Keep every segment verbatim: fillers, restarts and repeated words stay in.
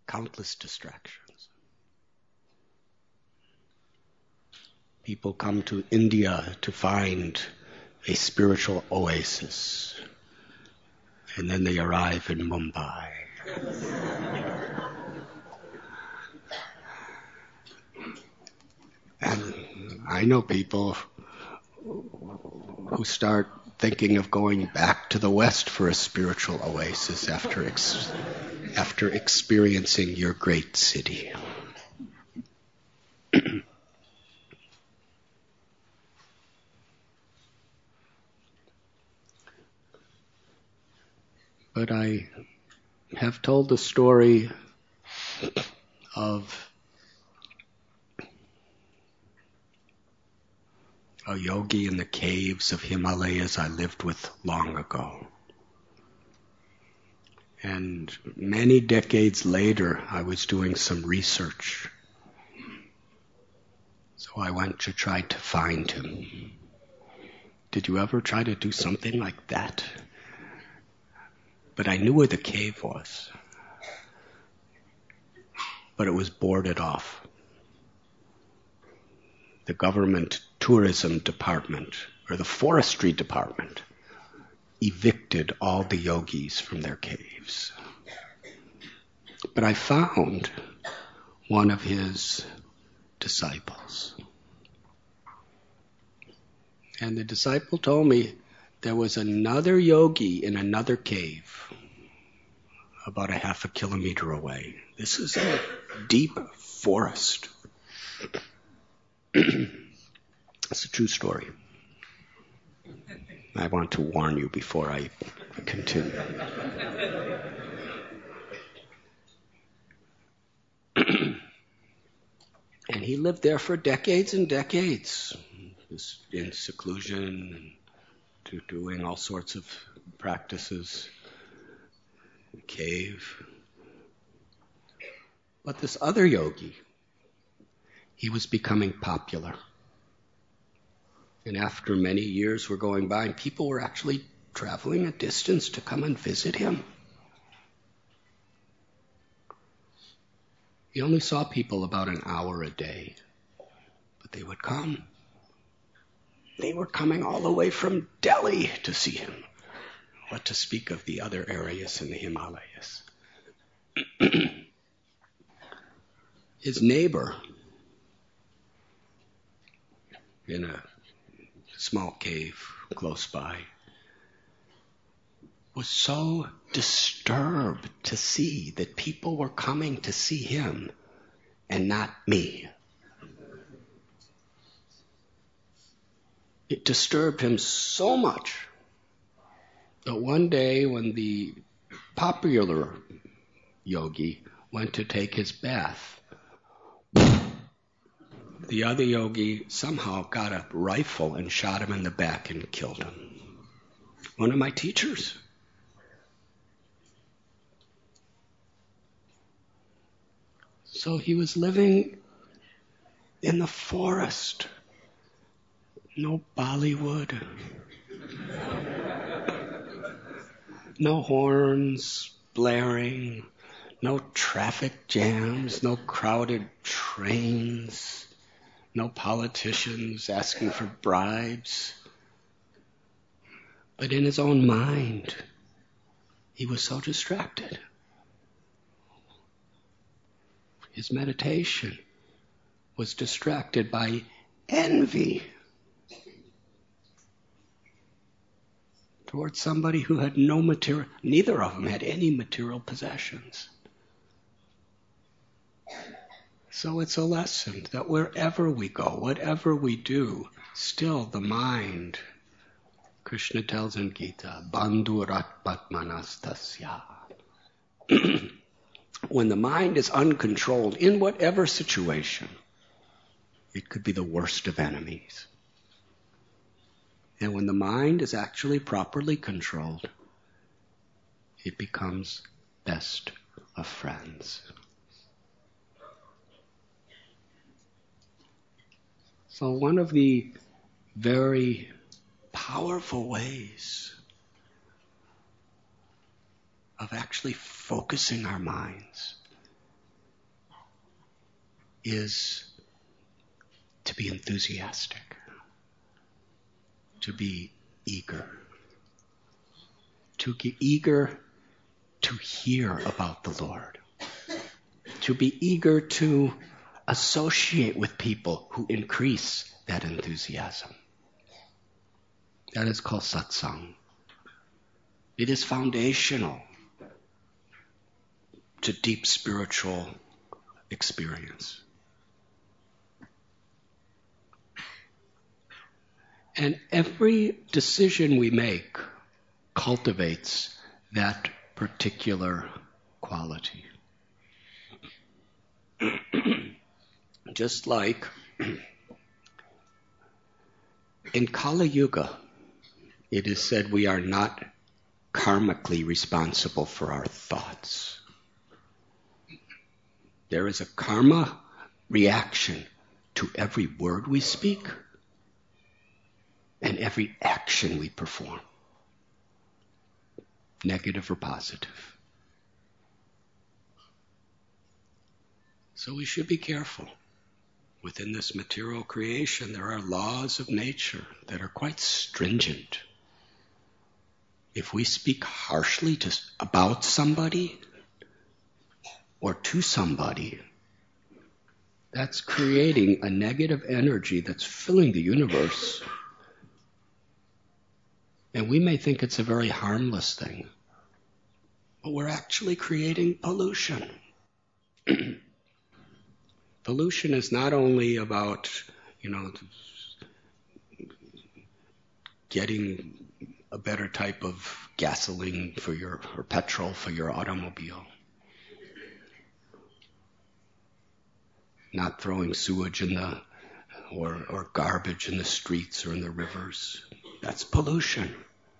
countless distractions. People come to India to find a spiritual oasis, and then they arrive in Mumbai. And I know people who start thinking of going back to the West for a spiritual oasis after ex- after experiencing your great city. But I have told the story of a yogi in the caves of Himalayas I lived with long ago. And many decades later, I was doing some research. So I went to try to find him. Did you ever try to do something like that? But I knew where the cave was. But it was boarded off. The government tourism department, or the forestry department, evicted all the yogis from their caves. But I found one of his disciples. And the disciple told me there was another yogi in another cave about a half a kilometer away. This is a deep forest. It's a true story. I want to warn you before I continue. And he lived there for decades and decades, in seclusion, to doing all sorts of practices, in a cave. But this other yogi, he was becoming popular. And after many years were going by, and people were actually traveling a distance to come and visit him. He only saw people about an hour a day, but they would come. They were coming all the way from Delhi to see him. What to speak of the other areas in the Himalayas. His neighbor, in a small cave close by, was so disturbed to see that people were coming to see him and not me. It disturbed him so much that one day when the popular yogi went to take his bath, the other yogi somehow got a rifle and shot him in the back and killed him. One of my teachers. So he was living in the forest. No Bollywood. No horns blaring. No traffic jams. No crowded trains. No politicians asking for bribes. But in his own mind, he was so distracted. His meditation was distracted by envy towards somebody who had no material, neither of them had any material possessions. So it's a lesson that wherever we go, whatever we do, still the mind, Krishna tells in Gita, bandhurat patmanastasya. When the mind is uncontrolled in whatever situation, it could be the worst of enemies. And when the mind is actually properly controlled, it becomes best of friends. So one of the very powerful ways of actually focusing our minds is to be enthusiastic, to be eager, to be eager to hear about the Lord, to be eager to associate with people who increase that enthusiasm. That is called satsang. It is foundational to deep spiritual experience. And every decision we make cultivates that particular quality. Just like in Kali Yuga, it is said we are not karmically responsible for our thoughts. There is a karma reaction to every word we speak and every action we perform, negative or positive. So we should be careful. Within this material creation, there are laws of nature that are quite stringent. If we speak harshly to, about somebody or to somebody, that's creating a negative energy that's filling the universe. And we may think it's a very harmless thing, but we're actually creating pollution. Pollution is not only about, you know, getting a better type of gasoline for your, or petrol for your automobile. Not throwing sewage in the, or, or garbage in the streets or in the rivers. That's pollution.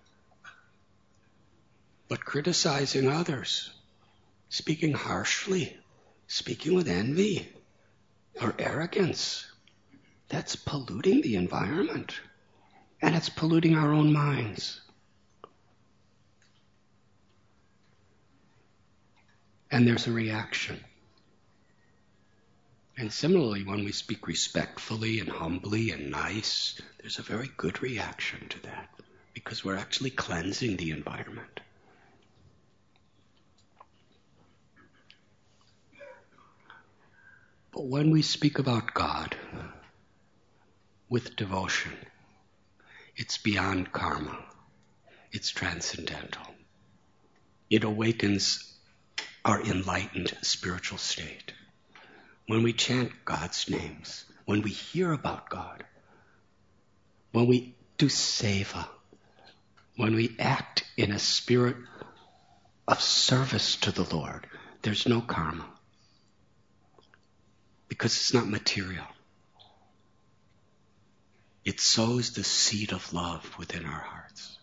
But criticizing others, speaking harshly, speaking with envy or arrogance, that's polluting the environment. And it's polluting our own minds. And there's a reaction. And similarly, when we speak respectfully and humbly and nice, there's a very good reaction to that, because we're actually cleansing the environment. But when we speak about God with devotion, it's beyond karma. It's transcendental. It awakens our enlightened spiritual state. When we chant God's names, when we hear about God, when we do seva, when we act in a spirit of service to the Lord, there's no karma. Because it's not material. It sows the seed of love within our hearts.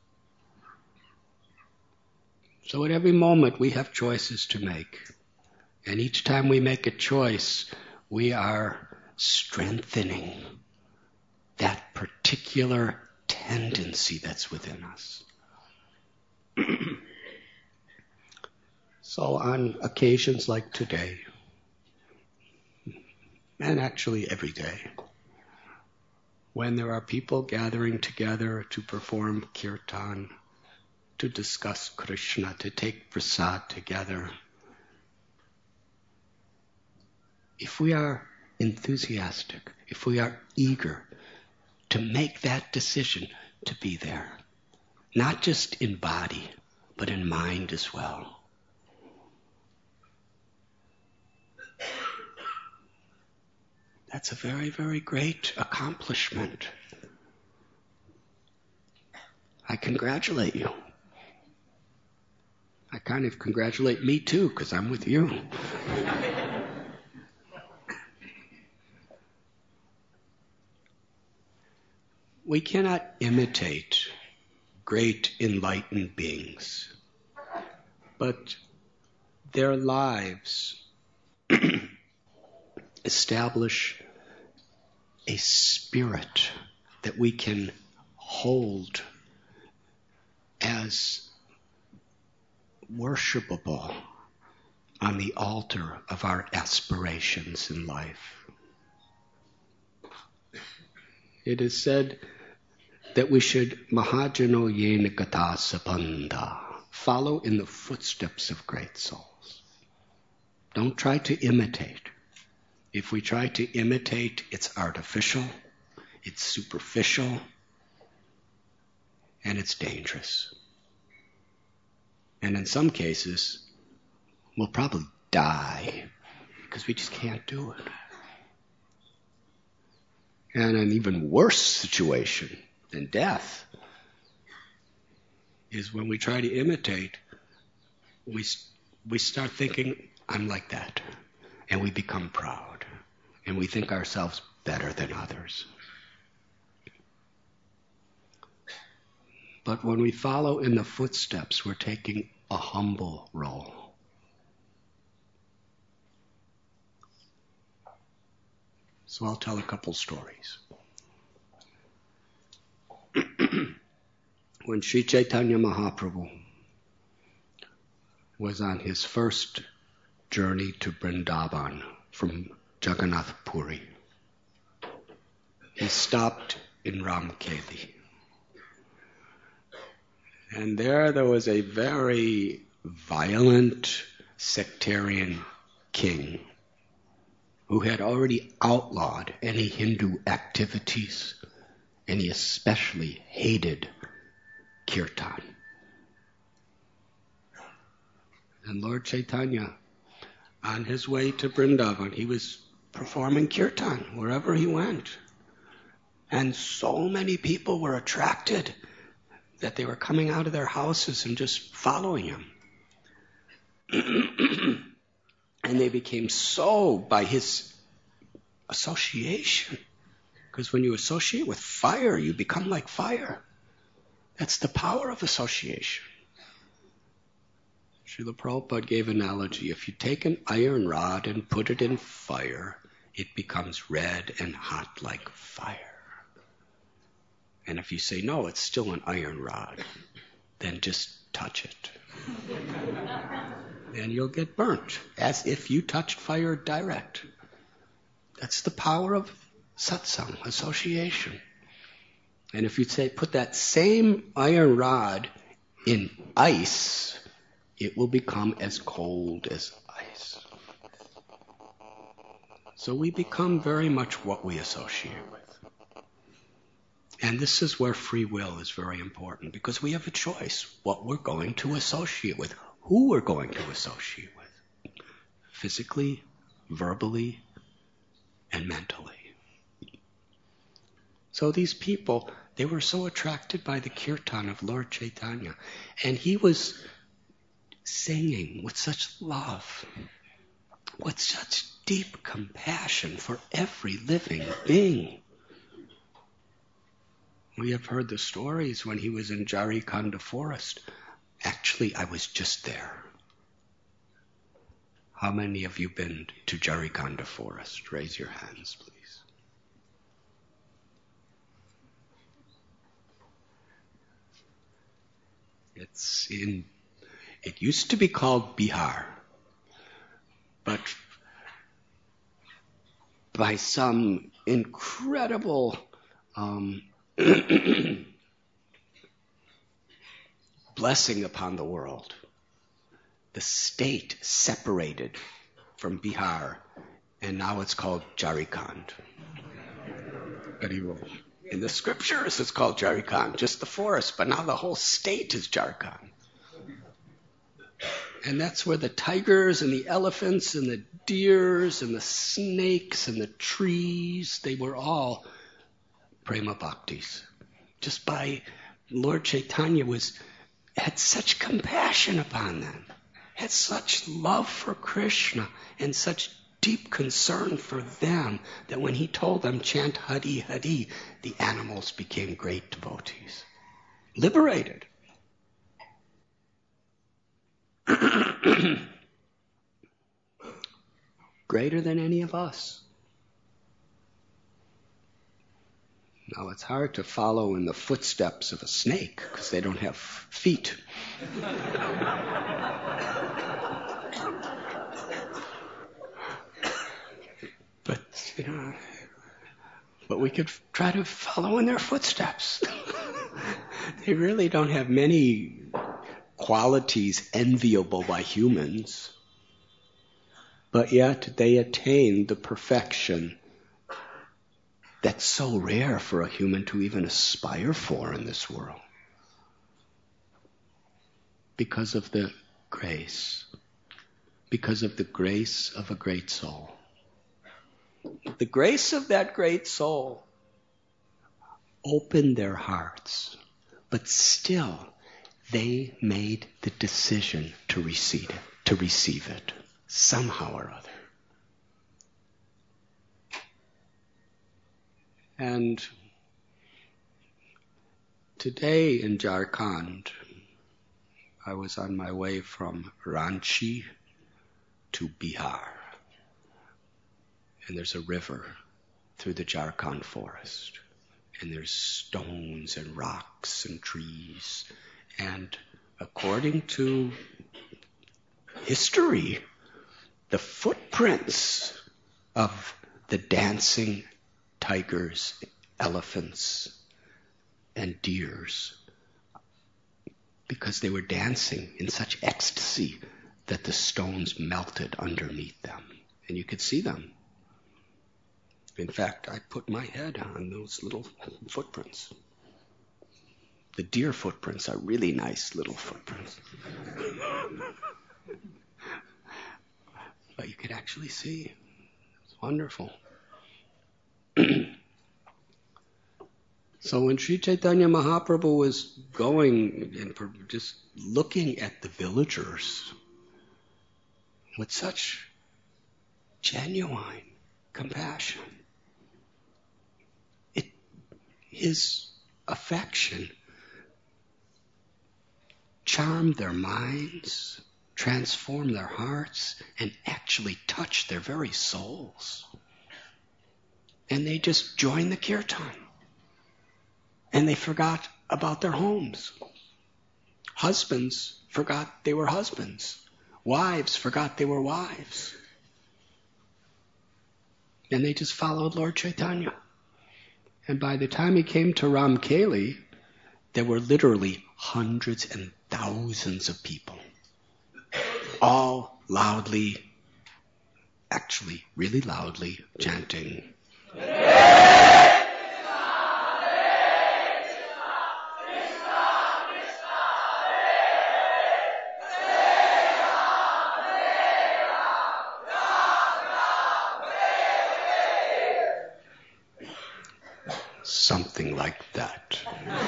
So at every moment we have choices to make. And each time we make a choice, we are strengthening that particular tendency that's within us. So on occasions like today, and actually every day, when there are people gathering together to perform kirtan, to discuss Krishna, to take prasad together, if we are enthusiastic, if we are eager to make that decision to be there, not just in body, but in mind as well, that's a very, very great accomplishment. I congratulate you. I kind of congratulate me too, because I'm with you. We cannot imitate great enlightened beings, but their lives establish a spirit that we can hold as worshipable, on the altar of our aspirations in life. It is said that we should Mahajano Yena Gata Sabandha, follow in the footsteps of great souls. Don't try to imitate. If we try to imitate, it's artificial, it's superficial, and it's dangerous. And in some cases, we'll probably die because we just can't do it. And an even worse situation than death is when we try to imitate, we, we start thinking, I'm like that. And we become proud. And we think ourselves better than others. But when we follow in the footsteps, we're taking a humble role. So I'll tell a couple stories. When Sri Chaitanya Mahaprabhu was on his first journey to Vrindavan from Jagannath Puri, he stopped in Ramkeli. And there there was a very violent sectarian king who had already outlawed any Hindu activities, and he especially hated kirtan. And Lord Chaitanya, on his way to Vrindavan, he was performing kirtan wherever he went. And so many people were attracted that they were coming out of their houses and just following him. And they became so by his association. Because when you associate with fire, you become like fire. That's the power of association. Srila Prabhupada gave an analogy. If you take an iron rod and put it in fire, it becomes red and hot like fire. And if you say, no, it's still an iron rod, then just touch it. And you'll get burnt, as if you touched fire direct. That's the power of satsang, association. And if you say, put that same iron rod in ice, it will become as cold as ice. So we become very much what we associate with. And this is where free will is very important, because we have a choice what we're going to associate with, who we're going to associate with, physically, verbally, and mentally. So these people, they were so attracted by the kirtan of Lord Chaitanya, and he was singing with such love, with such deep compassion for every living being. We have heard the stories when he was in Jarikhanda forest. Actually, I was just there. How many of you been to Jarikhanda forest? Raise your hands, please. It's in, it used to be called Bihar, but by some incredible um, blessing upon the world, the state separated from Bihar, and now it's called Jharkhand. In the scriptures it's called Jharkhand, just the forest, but now the whole state is Jharkhand. And that's where the tigers and the elephants and the deers and the snakes and the trees, they were all prema bhaktis. Just by Lord Chaitanya was had such compassion upon them, had such love for Krishna and such deep concern for them that when he told them chant Hari Hari, the animals became great devotees. Liberated. Greater than any of us. Now, it's hard to follow in the footsteps of a snake because they don't have feet. you know. But we could try to follow in their footsteps. They really don't have many qualities enviable by humans. But yet they attain the perfection that's so rare for a human to even aspire for in this world. Because of the grace. Because of the grace of a great soul. The grace of that great soul opened their hearts, but still they made the decision to receive it, to receive it, somehow or other. And today in Jharkhand, I was on my way from Ranchi to Bihar. And there's a river through the Jharkhand forest. And there's stones and rocks and trees. And according to history, the footprints of the dancing tigers, elephants, and deers, because they were dancing in such ecstasy that the stones melted underneath them. And you could see them. In fact, I put my head on those little footprints. The deer footprints are really nice little footprints. But you could actually see. It's wonderful. So when Sri Chaitanya Mahaprabhu was going and just looking at the villagers with such genuine compassion, it, his affection charmed their minds, transformed their hearts, and actually touched their very souls. And they just joined the kirtan. And they forgot about their homes. Husbands forgot they were husbands. Wives forgot they were wives. And they just followed Lord Chaitanya. And by the time he came to Ramkeli, there were literally hundreds and thousands of people, all loudly, actually really loudly chanting, something like that.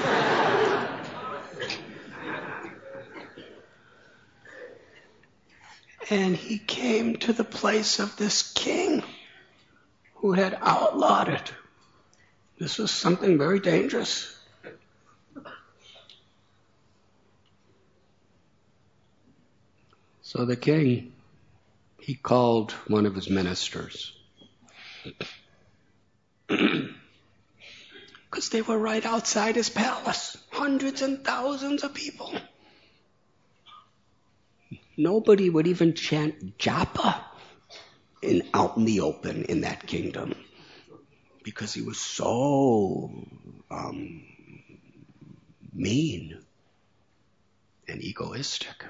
And he came to the place of this king who had outlawed it. This was something very dangerous. So the king, he called one of his ministers. Because they were right outside his palace. Hundreds and thousands of people. Nobody would even chant japa in, out in the open in that kingdom. Because he was so um, mean and egoistic.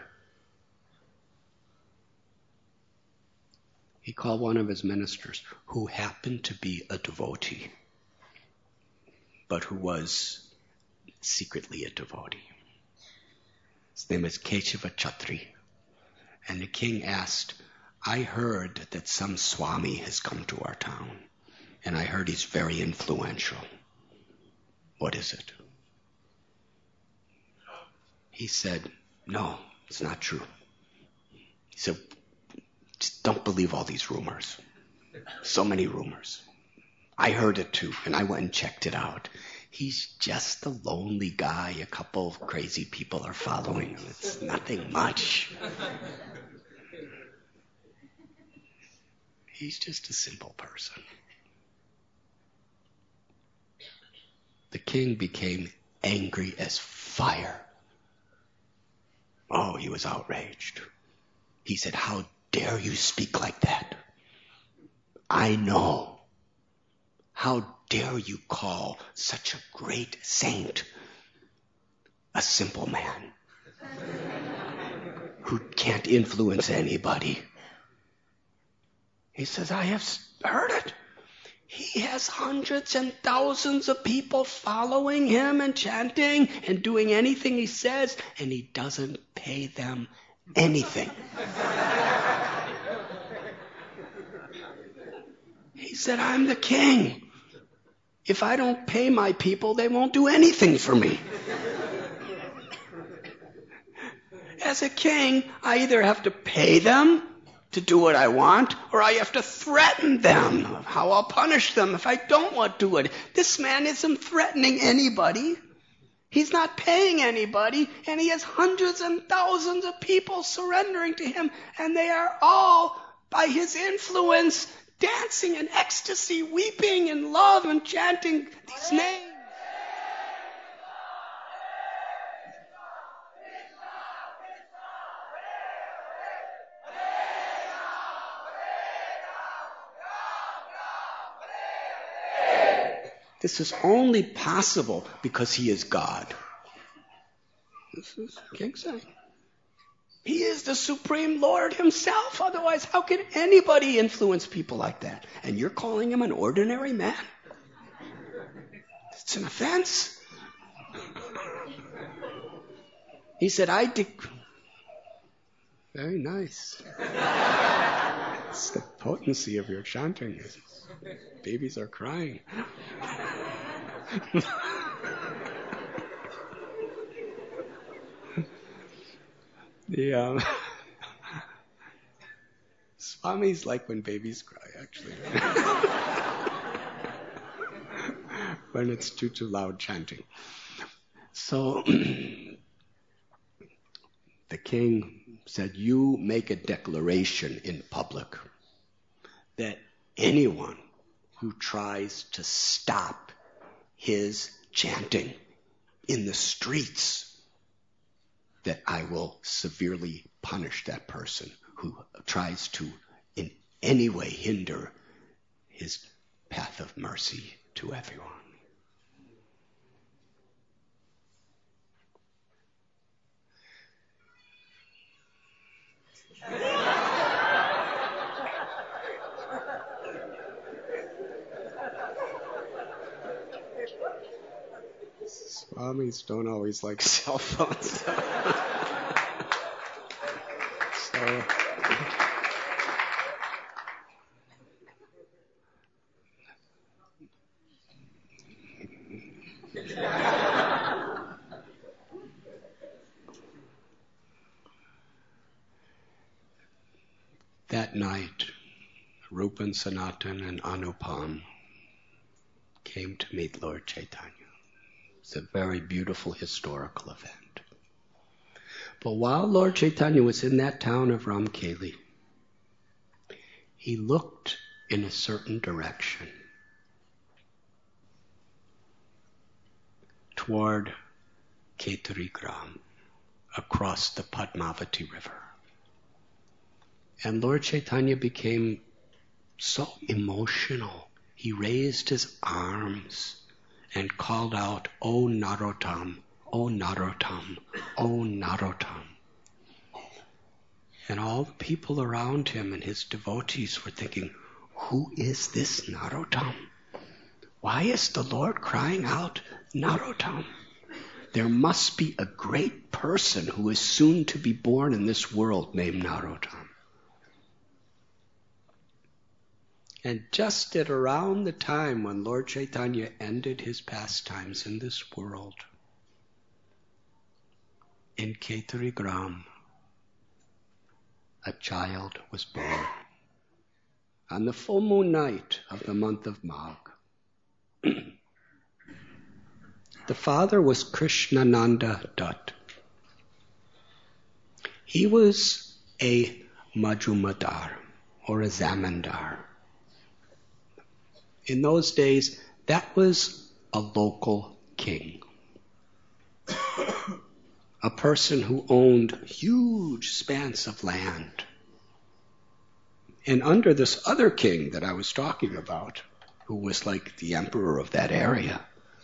He called one of his ministers, who happened to be a devotee, but who was secretly a devotee. His name is Keshava Chatri. And the king asked, I heard that some Swami has come to our town, and I heard he's very influential. What is it? He said, no, it's not true. He said, just don't believe all these rumors. So many rumors. I heard it too, and I went and checked it out. He's just a lonely guy. A couple of crazy people are following him. It's nothing much. He's just a simple person. The king became angry as fire. Oh, he was outraged. He said, how dare you speak like that? I know How dare you call such a great saint a simple man who can't influence anybody? He says, I have heard it. He has hundreds and thousands of people following him and chanting and doing anything he says, and he doesn't pay them anything. He said, I'm the king. If I don't pay my people, they won't do anything for me. As a king, I either have to pay them to do what I want, or I have to threaten them how I'll punish them if I don't want to do it. This man isn't threatening anybody. He's not paying anybody, and he has hundreds and thousands of people surrendering to him, and they are all, by his influence, dancing in ecstasy, weeping in love, and chanting these names. This is only possible because he is God. This is King saying. He is the Supreme Lord himself. Otherwise, how can anybody influence people like that? And you're calling him an ordinary man? It's an offense. He said, I dec... Very nice. It's the potency of your chanting. Babies are crying. the um, Swami's like when babies cry, actually. When it's too, too loud chanting. So the king said, you make a declaration in public that anyone who tries to stop his chanting in the streets, that I will severely punish that person who tries to in any way hinder his path of mercy to everyone. Swamis don't always like cell phones. So, that night, Rupan, Sanatan, and Anupam came to meet Lord Chaitanya. It's a very beautiful historical event. But while Lord Chaitanya was in that town of Ramkeli, he looked in a certain direction toward Ketari Gram, across the Padmavati River. And Lord Chaitanya became so emotional. He raised his arms and called out, O Narottam, O Narottam, O Narottam. And all the people around him and his devotees were thinking, who is this Narottam? Why is the Lord crying out, Narottam? There must be a great person who is soon to be born in this world named Narottam. And just at around the time when Lord Chaitanya ended his pastimes in this world, in Ketari Gram, a child was born. On the full moon night of the month of Magh. The father was Krishnananda Dutt. He was a Majumadar, or a Zamindar. In those days, that was a local king. A person who owned huge expanse of land. And under this other king that I was talking about, who was like the emperor of that area.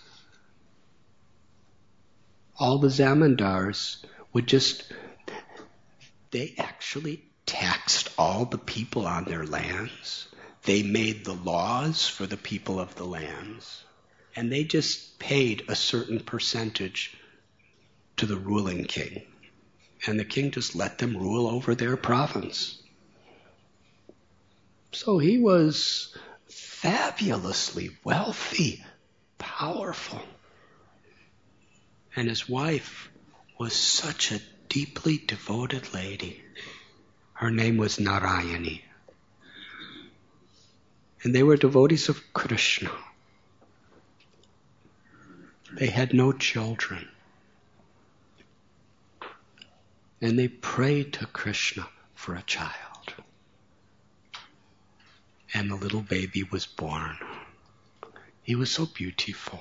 All the zamindars would just, they actually taxed all the people on their lands. They made the laws for the people of the lands. And they just paid a certain percentage to the ruling king. And the king just let them rule over their province. So he was fabulously wealthy, powerful. And his wife was such a deeply devoted lady. Her name was Narayani. And they were devotees of Krishna. They had no children. And they prayed to Krishna for a child. And the little baby was born. He was so beautiful.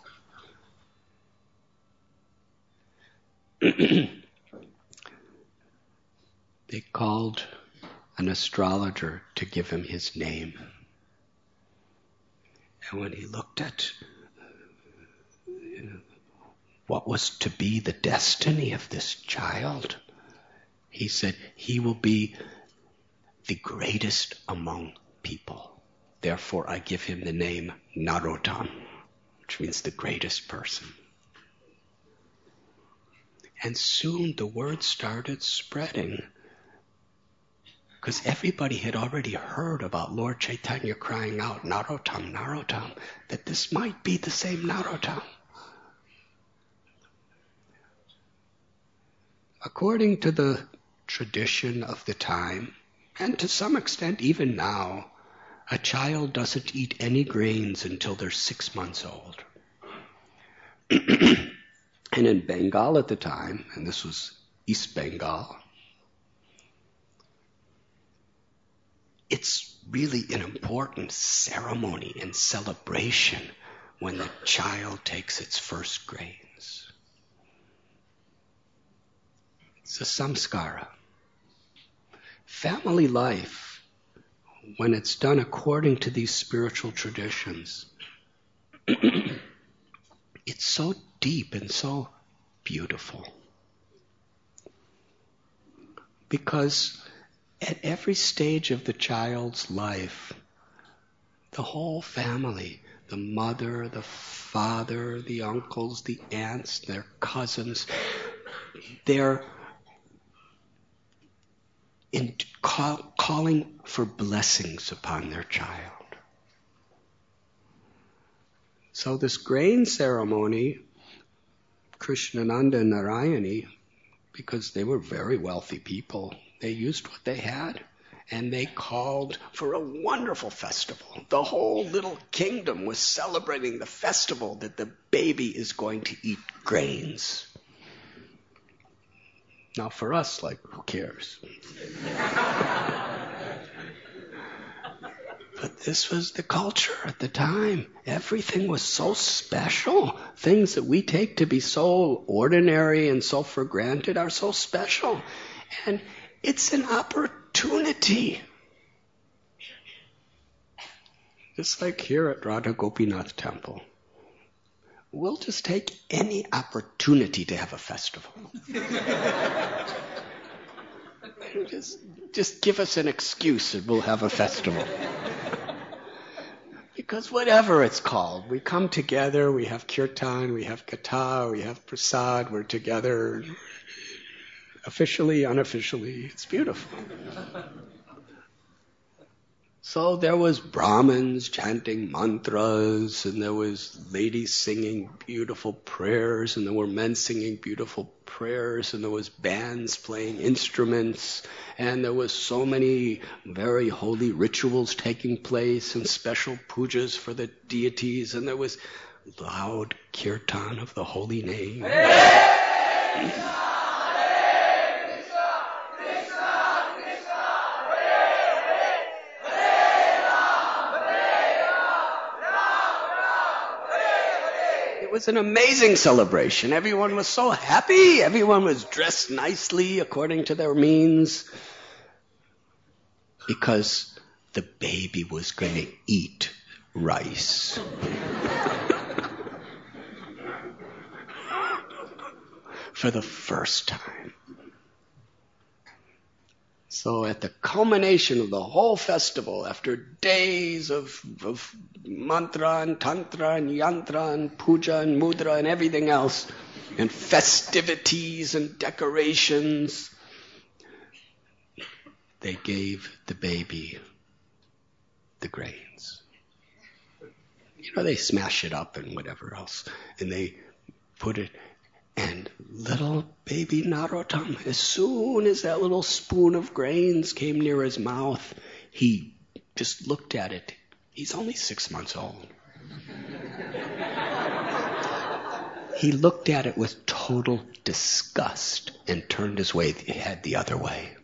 They called an astrologer to give him his name. And when he looked at what was to be the destiny of this child, he said, he will be the greatest among people. Therefore, I give him the name Narottam, which means the greatest person. And soon the word started spreading, because everybody had already heard about Lord Chaitanya crying out, Narottam, Narottam, that this might be the same Narottam. According to the tradition of the time, and to some extent even now, a child doesn't eat any grains until they're six months old. And in Bengal at the time, and this was East Bengal, it's really an important ceremony and celebration when the child takes its first grains. It's a samskara. Family life, when it's done according to these spiritual traditions, it's so deep and so beautiful. Because at every stage of the child's life, the whole family, the mother, the father, the uncles, the aunts, their cousins, they're in call, calling for blessings upon their child. So this grain ceremony, Krishnananda and Narayani, because they were very wealthy people, they used what they had, and they called for a wonderful festival. The whole little kingdom was celebrating the festival that the baby is going to eat grains. Now for us, like, who cares? But this was the culture at the time. Everything was so special. Things that we take to be so ordinary and so for granted are so special. And it's an opportunity. Just like here at Radha Gopinath Temple. We'll just take any opportunity to have a festival. just, just give us an excuse and we'll have a festival. Because whatever it's called, we come together, we have kirtan, we have katha, we have prasad, we're together. Officially, unofficially, it's beautiful. So there was Brahmins chanting mantras, and there was ladies singing beautiful prayers, and there were men singing beautiful prayers, and there was bands playing instruments, and there was so many very holy rituals taking place, and special pujas for the deities, and there was loud kirtan of the holy name. It was an amazing celebration. Everyone was so happy. Everyone was dressed nicely according to their means. Because the baby was going to eat rice. For the first time. So at the culmination of the whole festival, after days of, of mantra and tantra and yantra and puja and mudra and everything else, and festivities and decorations, they gave the baby the grains. You know, they smash it up and whatever else, and they put it. And little baby Narottam, as soon as that little spoon of grains came near his mouth, he just looked at it. He's only six months old. He looked at it with total disgust and turned his way, head the other way.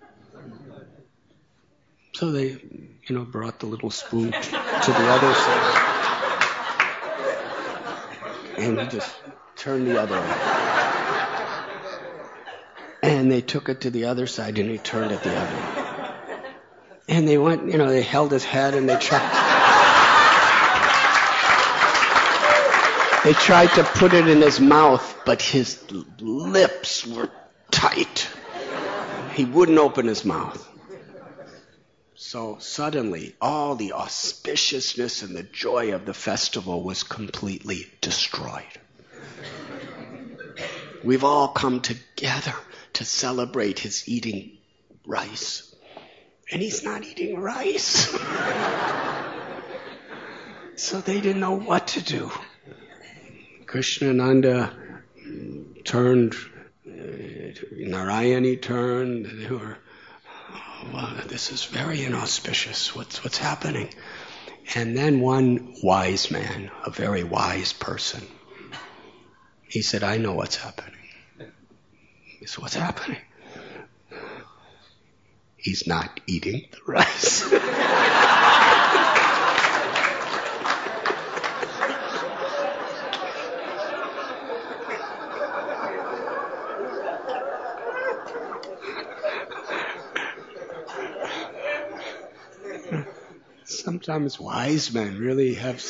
So they, you know, brought the little spoon to the other side. And he just turned the other way. And they took it to the other side and he turned it the other way. And they went, you know, they held his head and they tried, they tried to put it in his mouth, but his lips were tight. He wouldn't open his mouth. So suddenly, all the auspiciousness and the joy of the festival was completely destroyed. We've all come together to celebrate his eating rice. And he's not eating rice. So they didn't know what to do. Krishnananda turned, uh, Narayani turned. They were, oh, well, this is very inauspicious. What's, what's happening? And then one wise man, a very wise person, he said, I know what's happening. He said, what's happening? He's not eating the rice. Sometimes wise men really have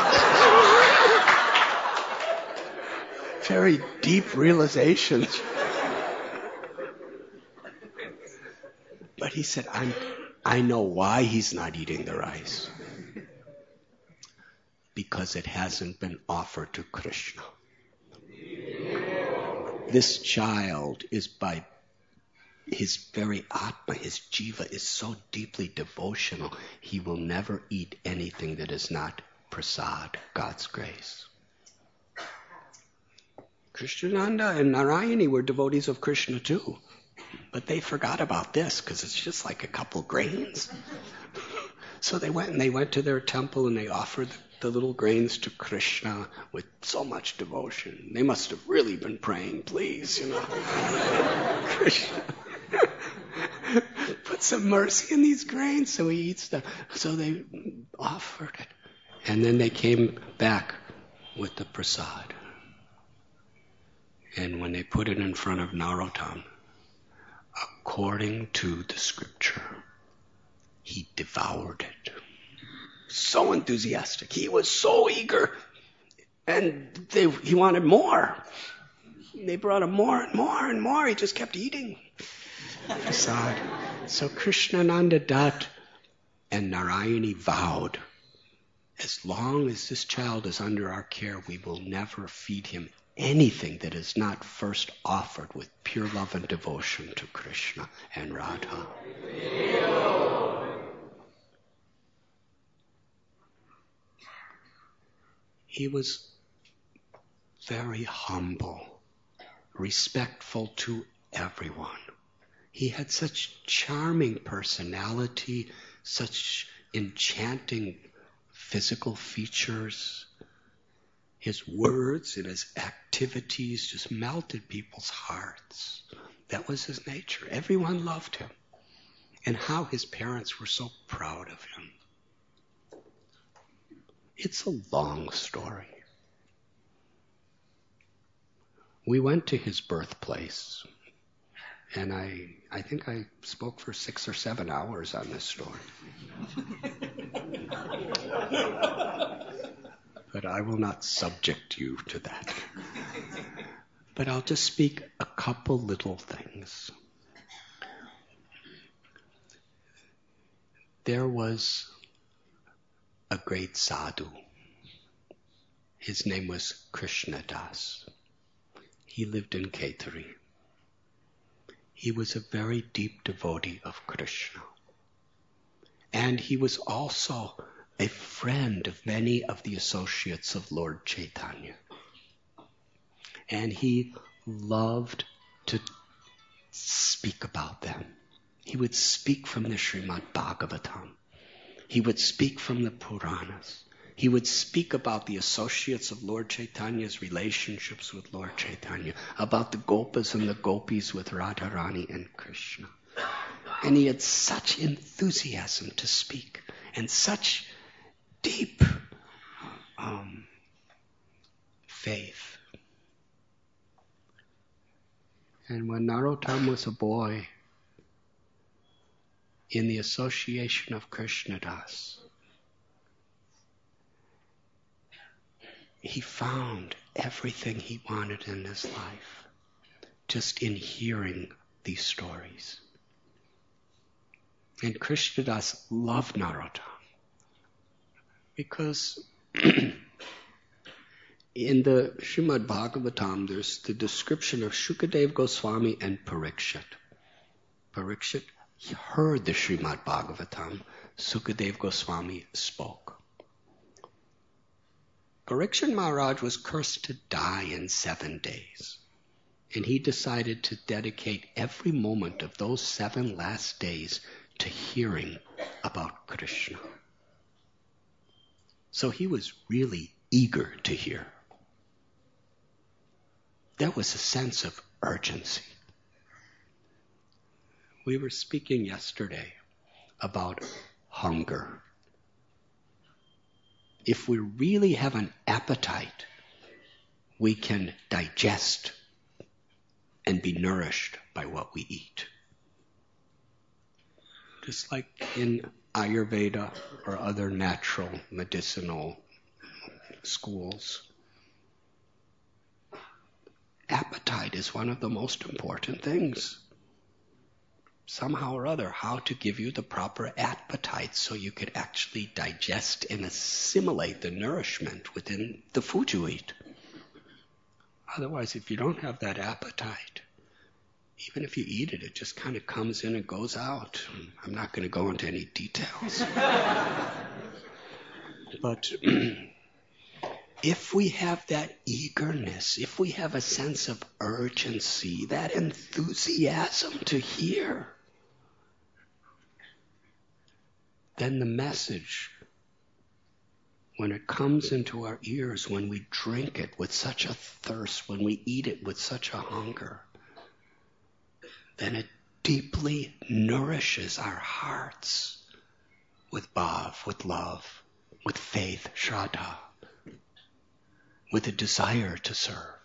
very deep realizations. But he said, I'm, I know why he's not eating the rice. Because it hasn't been offered to Krishna. This child is by his very Atma, his Jiva is so deeply devotional, he will never eat anything that is not prasad, God's grace. Krishnananda and Narayani were devotees of Krishna too. But they forgot about this because it's just like a couple grains. So they went and they went to their temple and they offered the little grains to Krishna with so much devotion. They must have really been praying, please, you know. Krishna, put some mercy in these grains so he eats them. So they offered it. And then they came back with the prasad. And when they put it in front of Narottam, according to the scripture, he devoured it. So enthusiastic. He was so eager. And they, he wanted more. They brought him more and more and more. He just kept eating. Prasad. So Krishnananda Dutt and Narayani vowed, as long as this child is under our care, we will never feed him anything that is not first offered with pure love and devotion to Krishna and Radha. He was very humble, respectful to everyone. He had such charming personality, such enchanting physical features. His words and his activities just melted people's hearts. That was his nature. Everyone loved him. And how his parents were so proud of him. It's a long story. We went to his birthplace. And I, I think I spoke for six or seven hours on this story. but I will not subject you to that. But I'll just speak a couple little things. There was a great sadhu. His name was Krishna Das. He lived in Kaithari. He was a very deep devotee of Krishna. And he was also a friend of many of the associates of Lord Chaitanya. And he loved to speak about them. He would speak from the Srimad Bhagavatam. He would speak from the Puranas. He would speak about the associates of Lord Chaitanya's relationships with Lord Chaitanya, about the Gopas and the Gopis with Radharani and Krishna. And he had such enthusiasm to speak and such deep um, faith. And when Narottam was a boy, in the association of Krishnadas, he found everything he wanted in his life just in hearing these stories. And Krishnadas loved Narottam because in the Srimad Bhagavatam there's the description of Shukadev Goswami and Parikshit. Parikshit heard the Srimad Bhagavatam. Sukadev Goswami spoke. Parikshit Maharaj was cursed to die in seven days. And he decided to dedicate every moment of those seven last days to hearing about Krishna. So he was really eager to hear. There was a sense of urgency. We were speaking yesterday about hunger. If we really have an appetite, we can digest and be nourished by what we eat. Just like in Ayurveda or other natural medicinal schools, appetite is one of the most important things. Somehow or other, how to give you the proper appetite so you could actually digest and assimilate the nourishment within the food you eat. Otherwise, if you don't have that appetite, even if you eat it, it just kind of comes in and goes out. I'm not going to go into any details. But if we have that eagerness, if we have a sense of urgency, that enthusiasm to hear, then the message, when it comes into our ears, when we drink it with such a thirst, when we eat it with such a hunger, then it deeply nourishes our hearts with bhav, with love, with faith, shraddha, with a desire to serve.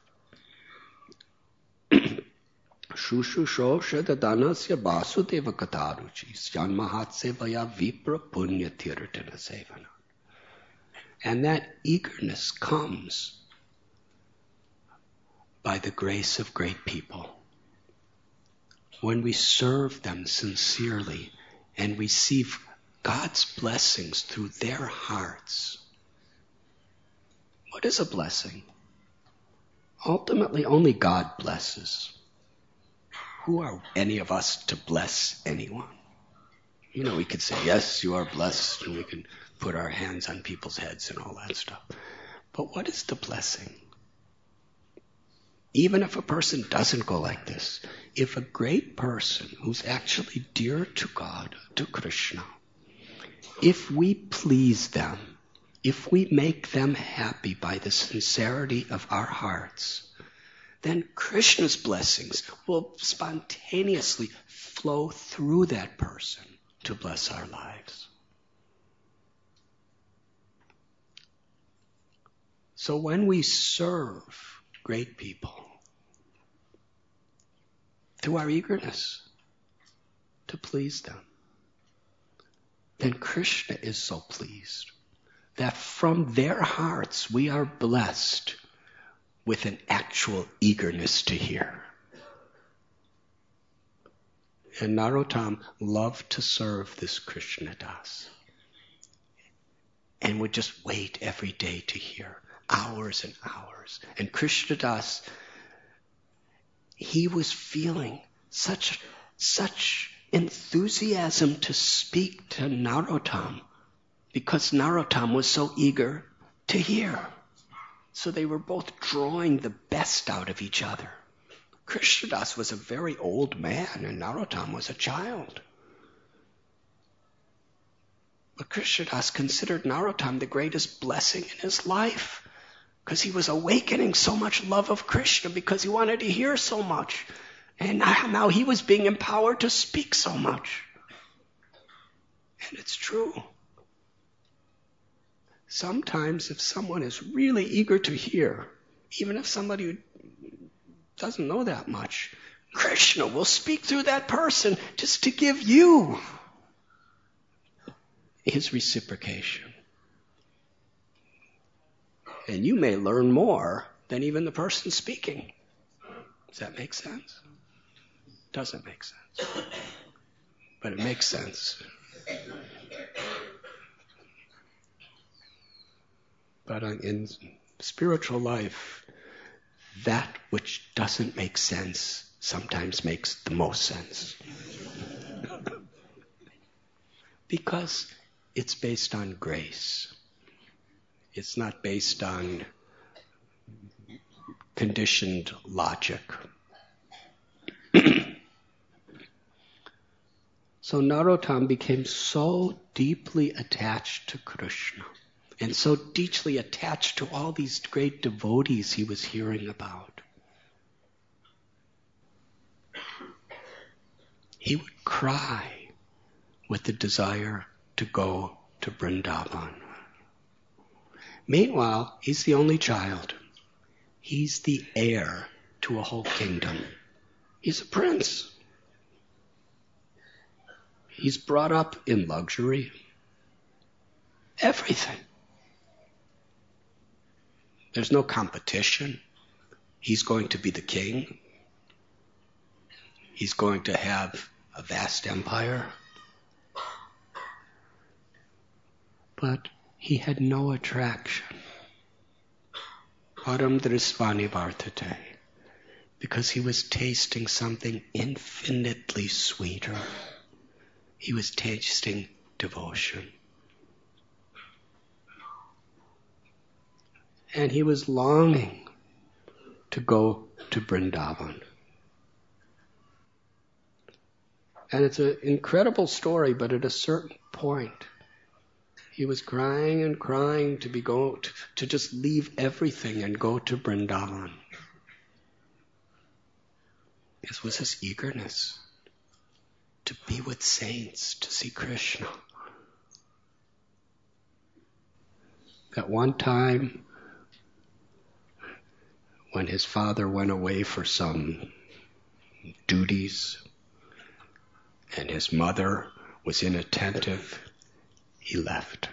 Shushusho shadadanasya vasudeva kataruchi syanmahatsevaya vipra punya tirtana sevana. And that eagerness comes by the grace of great people. When we serve them sincerely and receive God's blessings through their hearts. What is a blessing? Ultimately, only God blesses. Who are any of us to bless anyone? You know, we could say, yes, you are blessed, and we can put our hands on people's heads and all that stuff. But what is the blessing? Even if a person doesn't go like this, if a great person who's actually dear to God, to Krishna, if we please them, if we make them happy by the sincerity of our hearts, then Krishna's blessings will spontaneously flow through that person to bless our lives. So when we serve great people, through our eagerness to please them, then Krishna is so pleased that from their hearts we are blessed with an actual eagerness to hear. And Narottam loved to serve this Krishnadas and would just wait every day to hear, hours and hours. And Krishnadas, he was feeling such, such enthusiasm to speak to Narottam because Narottam was so eager to hear. So they were both drawing the best out of each other. Krishnadas was a very old man and Narottam was a child. But Krishnadas considered Narottam the greatest blessing in his life because he was awakening so much love of Krishna because he wanted to hear so much. And now he was being empowered to speak so much. And it's true. Sometimes if someone is really eager to hear, even if somebody doesn't know that much, Krishna will speak through that person just to give you his reciprocation. And you may learn more than even the person speaking. Does that make sense? Doesn't make sense. But it makes sense. But in spiritual life, that which doesn't make sense sometimes makes the most sense. Because it's based on grace. It's not based on conditioned logic. So Narottam became so deeply attached to Krishna and so deeply attached to all these great devotees he was hearing about. He would cry with the desire to go to Vrindavan. Meanwhile, he's the only child. He's the heir to a whole kingdom. He's a prince. He's brought up in luxury. Everything. There's no competition. He's going to be the king. He's going to have a vast empire. But he had no attraction. Param Drisvani Vartate. Because he was tasting something infinitely sweeter. He was tasting devotion. And he was longing to go to Vrindavan. And it's an incredible story, but at a certain point, he was crying and crying to be go to, to just leave everything and go to Vrindavan. This was his eagerness to be with saints, to see Krishna. At one time, when his father went away for some duties, and his mother was inattentive, he left.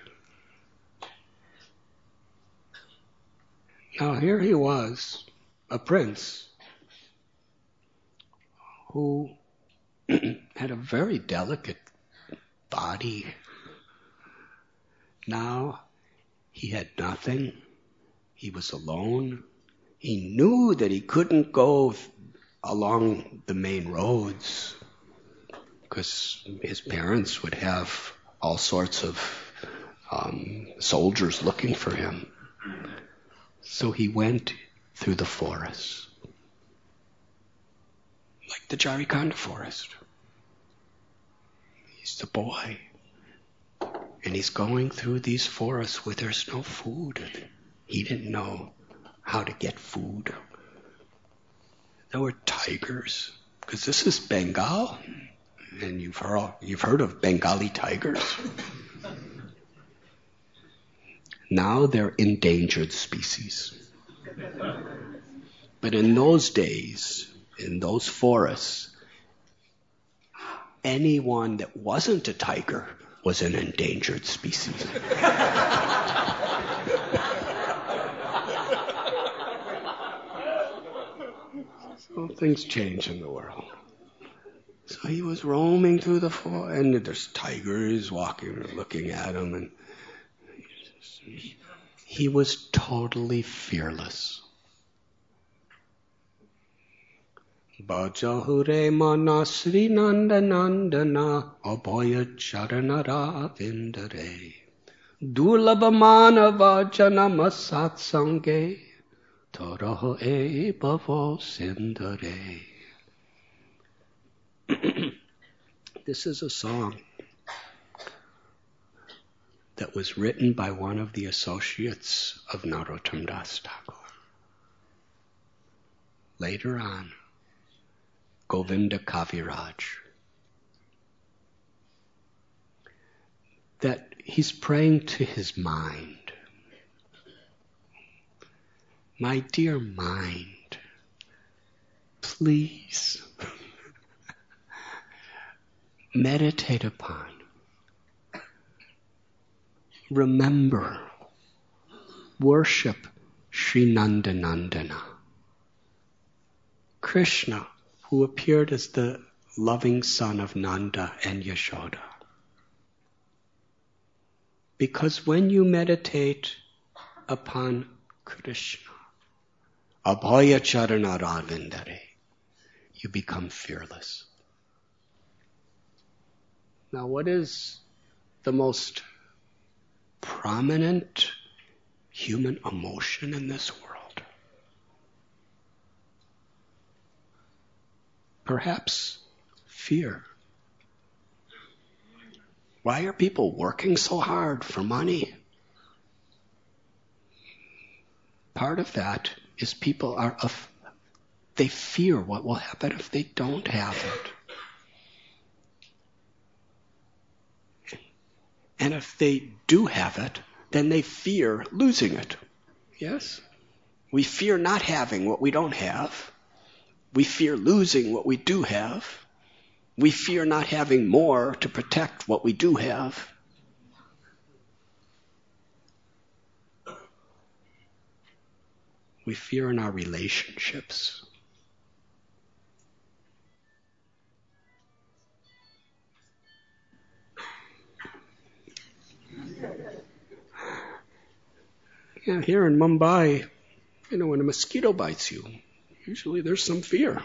Now here he was, a prince, who had a very delicate body. Now he had nothing. He was alone. He knew that he couldn't go along the main roads because his parents would have all sorts of um, soldiers looking for him. So he went through the forest, like the Jarikhanda forest. He's the boy, and he's going through these forests where there's no food. He didn't know how to get food. There were tigers, because this is Bengal, and you've heard, you've heard of Bengali tigers. Now they're endangered species. But in those days, in those forests, anyone that wasn't a tiger was an endangered species. something's changed in the world. So he was roaming through the forest, and there's tigers walking, looking at him, and he was totally fearless. Bajahure manasri nanda nandana abhaya charanara vindare dulabhamana vajana masat sange taraho e bhavo sindare. This is a song that was written by one of the associates of Narottam Das Thakur. Later on, Govinda Kaviraj. That he's praying to his mind. My dear mind, please meditate upon, remember, worship Sri Nandanandana, Krishna, who appeared as the loving son of Nanda and Yashoda. Because when you meditate upon Krishna, Abhaya Charana Ravindare, you become fearless. Now, what is the most prominent human emotion in this world? Perhaps fear. Why are people working so hard for money? Part of that is people are, af- they fear what will happen if they don't have it. And if they do have it, then they fear losing it. Yes? We fear not having what we don't have. We fear losing what we do have. We fear not having more to protect what we do have. We fear in our relationships. Yeah, here in Mumbai, you know, when a mosquito bites you, usually there's some fear.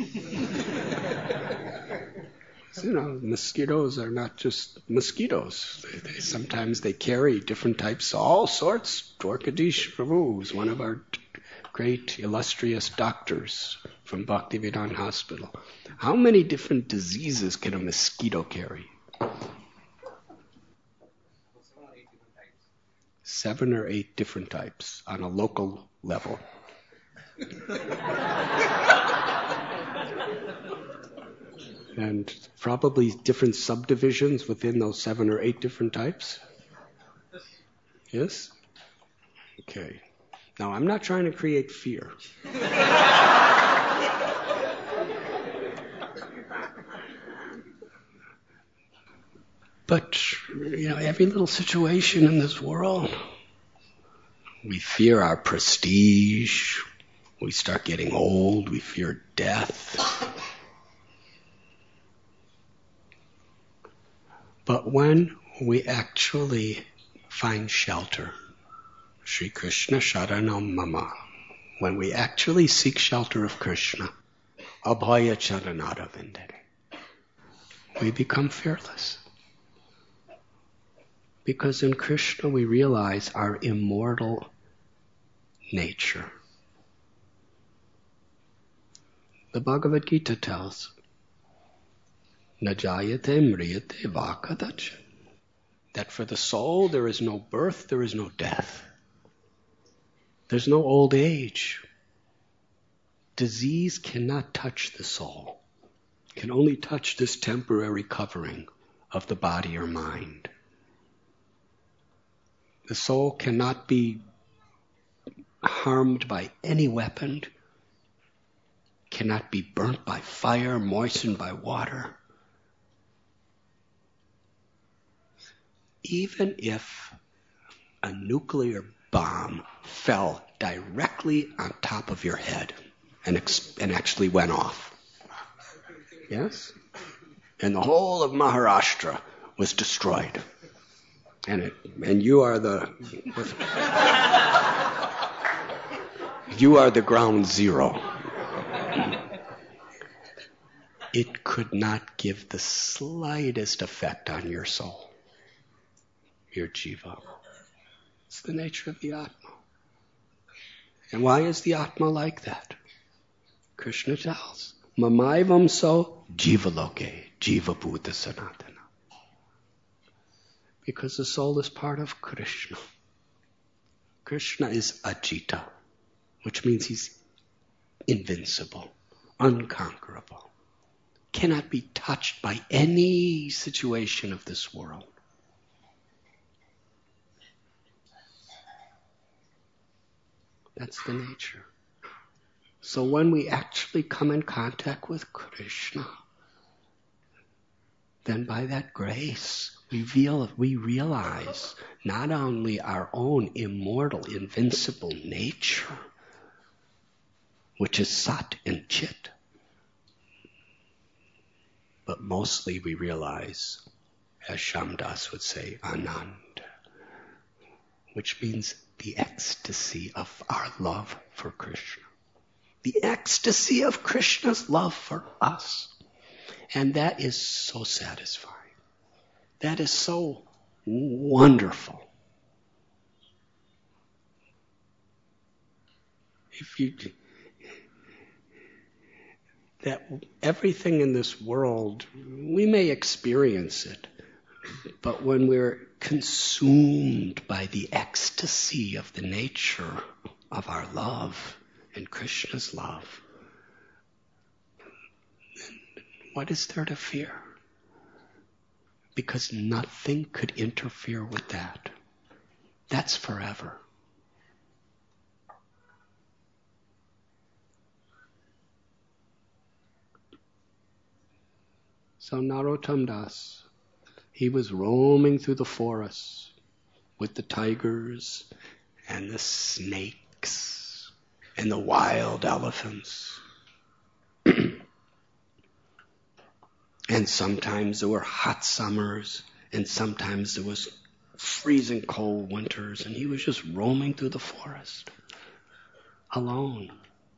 You know, mosquitoes are not just mosquitoes. They, they, sometimes they carry different types, all sorts. Dwarkadish Prabhu is one of our great illustrious doctors from Bhaktivedanta Hospital. How many different diseases can a mosquito carry? Seven or eight different types on a local level. And probably different subdivisions within those seven or eight different types? Yes? Okay. Now, I'm not trying to create fear. But, you know, every little situation in this world, we fear our prestige. We start getting old. We fear death. But when we actually find shelter, Sri Krishna Sharanam Mama, when we actually seek shelter of Krishna, Abhaya Charanara Vindare, we become fearless. Because in Krishna we realize our immortal nature. The Bhagavad Gita tells, Najayate mriyate vakadacha, that for the soul there is no birth, there is no death. There's no old age. Disease cannot touch the soul. It can only touch this temporary covering of the body or mind. The soul cannot be harmed by any weapon, cannot be burnt by fire, moistened by water. Even if a nuclear bomb fell directly on top of your head, and, ex- and actually went off. Yes? And the whole of Maharashtra was destroyed. And it, and you are the you are the ground zero. It could not give the slightest effect on your soul, your jiva. It's the nature of the Atma. And why is the Atma like that? Krishna tells, Mamaivam so jivaloke, jiva bhuta sanatana. Because the soul is part of Krishna. Krishna is Ajita, which means he's invincible, unconquerable, cannot be touched by any situation of this world. That's the nature. So when we actually come in contact with Krishna, then by that grace, we, feel, we realize not only our own immortal, invincible nature, which is Sat and Chit, but mostly we realize, as Shamdas would say, Anand, which means the ecstasy of our love for Krishna. The ecstasy of Krishna's love for us. And that is so satisfying. That is so wonderful. If you, that everything in this world, we may experience it, but when we're consumed by the ecstasy of the nature of our love and Krishna's love, what is there to fear? Because nothing could interfere with that. That's forever. So Narottam Das, he was roaming through the forests with the tigers and the snakes and the wild elephants. And sometimes there were hot summers, and sometimes there was freezing cold winters, and he was just roaming through the forest, alone.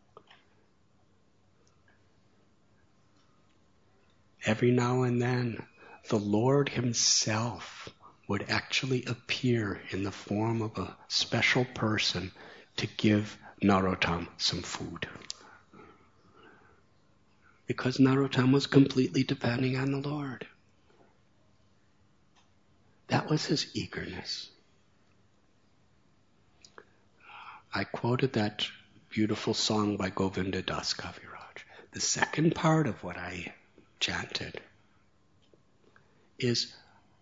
Every now and then, the Lord himself would actually appear in the form of a special person to give Narottam some food. Because Narottam was completely depending on the Lord. That was his eagerness. I quoted that beautiful song by Govinda Das Kaviraj. The second part of what I chanted is,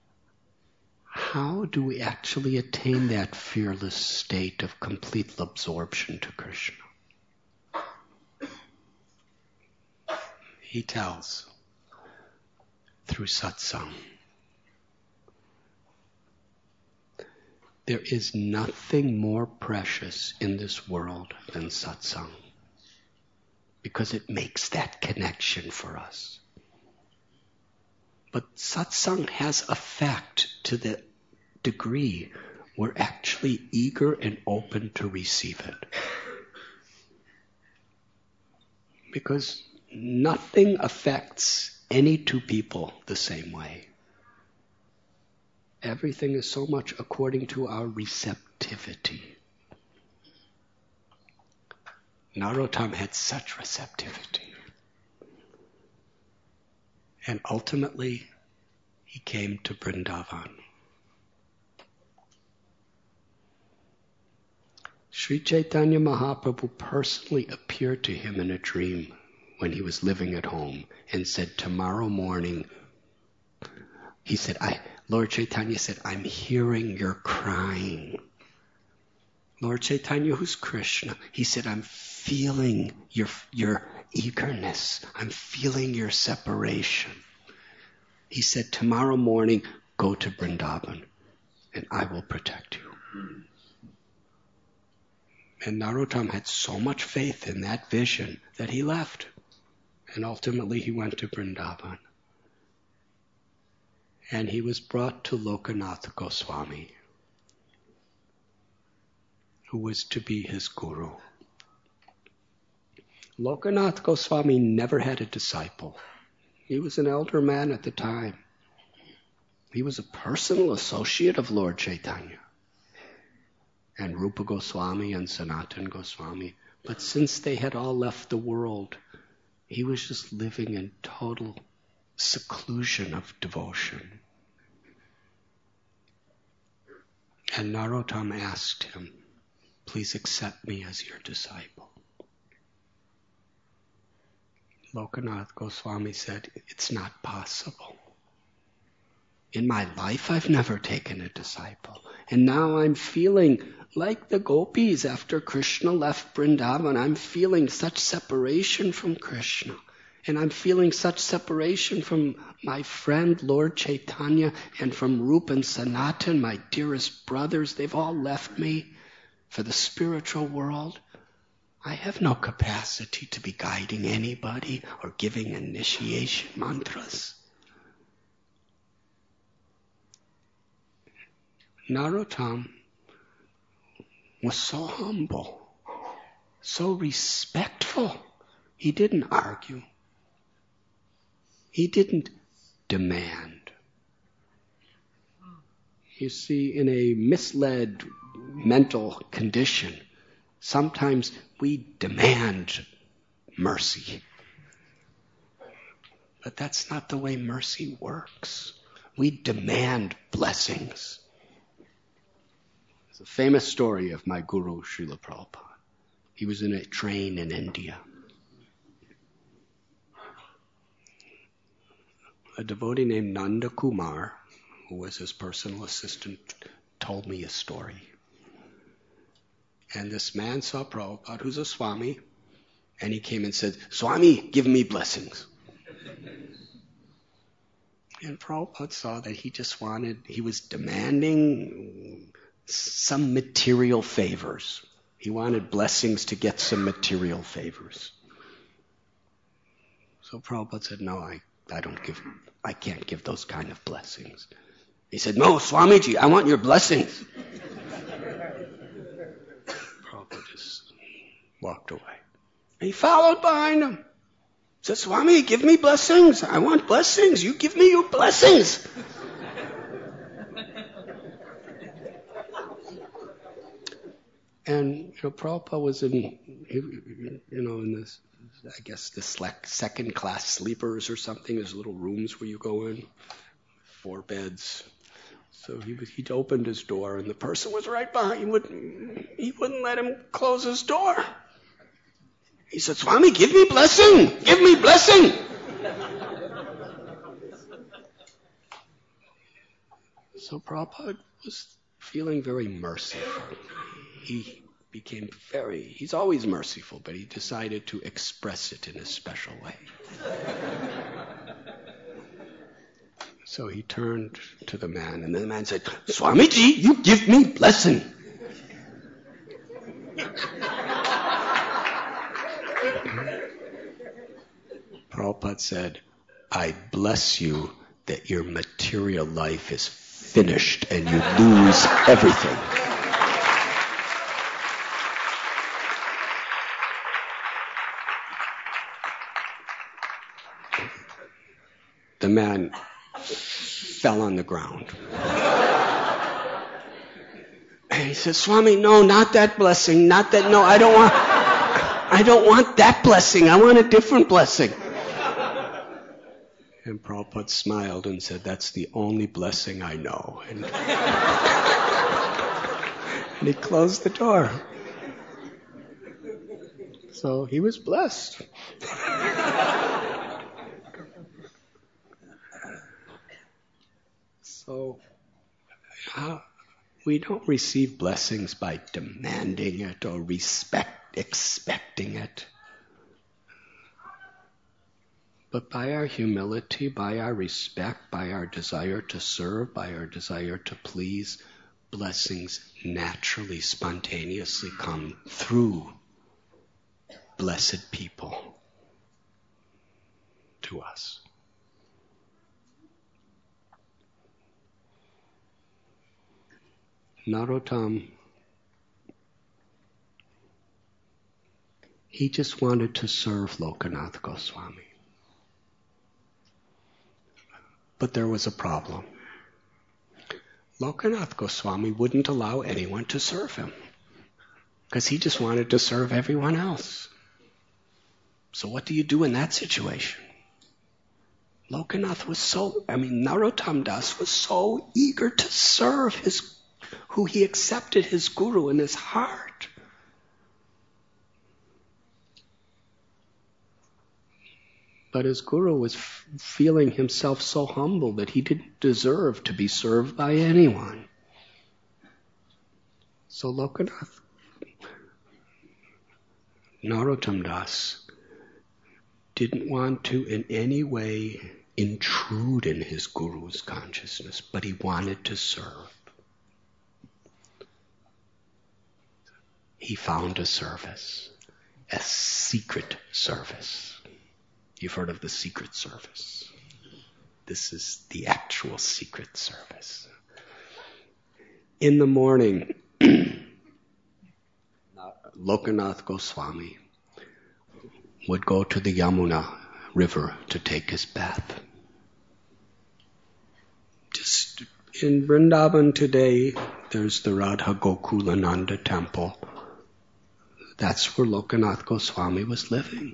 how do we actually attain that fearless state of complete absorption to Krishna? He tells, through satsang. There is nothing more precious in this world than satsang, because it makes that connection for us. But satsang has effect to the degree we're actually eager and open to receive it. Because nothing affects any two people the same way. Everything is so much according to our receptivity. Narottam had such receptivity. And ultimately, he came to Vrindavan. Sri Chaitanya Mahaprabhu personally appeared to him in a dream when he was living at home and said, tomorrow morning, he said, I, Lord Chaitanya said, I'm hearing your crying. Lord Chaitanya, who's Krishna, he said, I'm feeling your, your eagerness. I'm feeling your separation. He said, tomorrow morning, go to Vrindavan and I will protect you. And Narottam had so much faith in that vision that he left. And ultimately he went to Vrindavan. And he was brought to Lokanath Goswami, who was to be his guru. Lokanath Goswami never had a disciple. He was an elder man at the time. He was a personal associate of Lord Chaitanya and Rupa Goswami and Sanatan Goswami. But since they had all left the world, he was just living in total seclusion of devotion. And Narottam asked him, please accept me as your disciple. Lokanath Goswami said, it's not possible. In my life, I've never taken a disciple. And now I'm feeling like the gopis after Krishna left Vrindavan. I'm feeling such separation from Krishna. And I'm feeling such separation from my friend Lord Chaitanya and from Rupa and Sanatan, my dearest brothers. They've all left me for the spiritual world. I have no capacity to be guiding anybody or giving initiation mantras. Narottam was so humble, so respectful. He didn't argue. He didn't demand. You see, in a misled mental condition, sometimes we demand mercy. But that's not the way mercy works. We demand blessings. There's a famous story of my guru, Srila Prabhupada. He was in a train in India. A devotee named Nanda Kumar, who was his personal assistant, told me a story. And this man saw Prabhupada, who's a Swami, and he came and said, Swami, give me blessings. And Prabhupada saw that he just wanted, he was demanding some material favors. He wanted blessings to get some material favors. So Prabhupada said, no, I, I don't give, I can't give those kind of blessings. He said, no, Swamiji, I want your blessings. Walked away. And he followed behind him. Said, Swami, give me blessings. I want blessings. You give me your blessings. And, you know, Prabhupada was in, you know, in this, I guess, the second class sleepers or something. There's little rooms where you go in, four beds. So he he opened his door, and the person was right behind. He wouldn't, he wouldn't let him close his door. He said, Swami, give me blessing. Give me blessing. So Prabhupada was feeling very merciful. He became very, he's always merciful, but he decided to express it in a special way. So he turned to the man, and the man said, Swamiji, you give me blessing. Prabhupada said, I bless you that your material life is finished and you lose everything. The man fell on the ground. And he said, Swami, no, not that blessing, not that, no, I don't want, I don't want that blessing, I want a different blessing. And Prabhupada smiled and said, that's the only blessing I know. And, and he closed the door. So he was blessed. So uh, we don't receive blessings by demanding it or respect, expecting it. But by our humility, by our respect, by our desire to serve, by our desire to please, blessings naturally, spontaneously come through blessed people to us. Narottam, he just wanted to serve Lokanath Goswami. But there was a problem. Lokanath Goswami wouldn't allow anyone to serve him because he just wanted to serve everyone else. So what do you do in that situation? Lokanath was so, I mean, Narottam Das was so eager to serve his, who he accepted his guru in his heart. But his guru was f- feeling himself so humble that he didn't deserve to be served by anyone. So Lokanath, Narottam Das, didn't want to in any way intrude in his guru's consciousness, but he wanted to serve. He found a service, a secret service. You've heard of the secret service. This is the actual secret service. In the morning, Lokanath Goswami would go to the Yamuna river to take his bath. Just in Vrindavan today, there's the Radha Gokulananda temple. That's where Lokanath Goswami was living.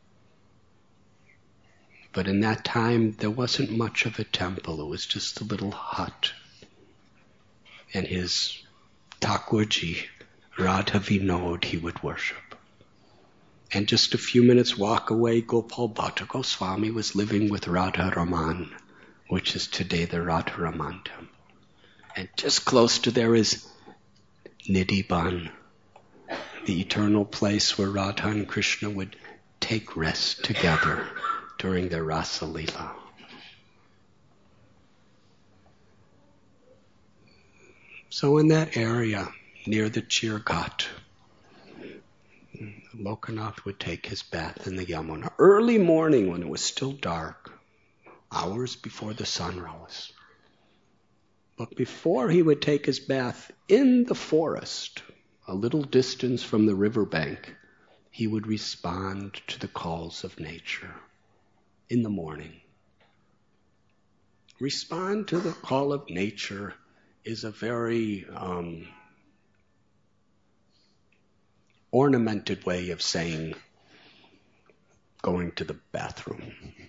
But in that time, there wasn't much of a temple. It was just a little hut. And his Thakurji, Radha Vinod, he would worship. And just a few minutes walk away, Gopal Bhatta Goswami was living with Radha Raman, which is today the Radha Raman temple. And just close to there is Nidhiban, the eternal place where Radha and Krishna would take rest together during their Rasa Leela. So in that area, near the Chirghat, Lokanath would take his bath in the Yamuna. Early morning when it was still dark, hours before the sun rose. But before he would take his bath in the forest, a little distance from the riverbank, he would respond to the calls of nature in the morning. Respond to the call of nature is a very um, ornamented way of saying going to the bathroom.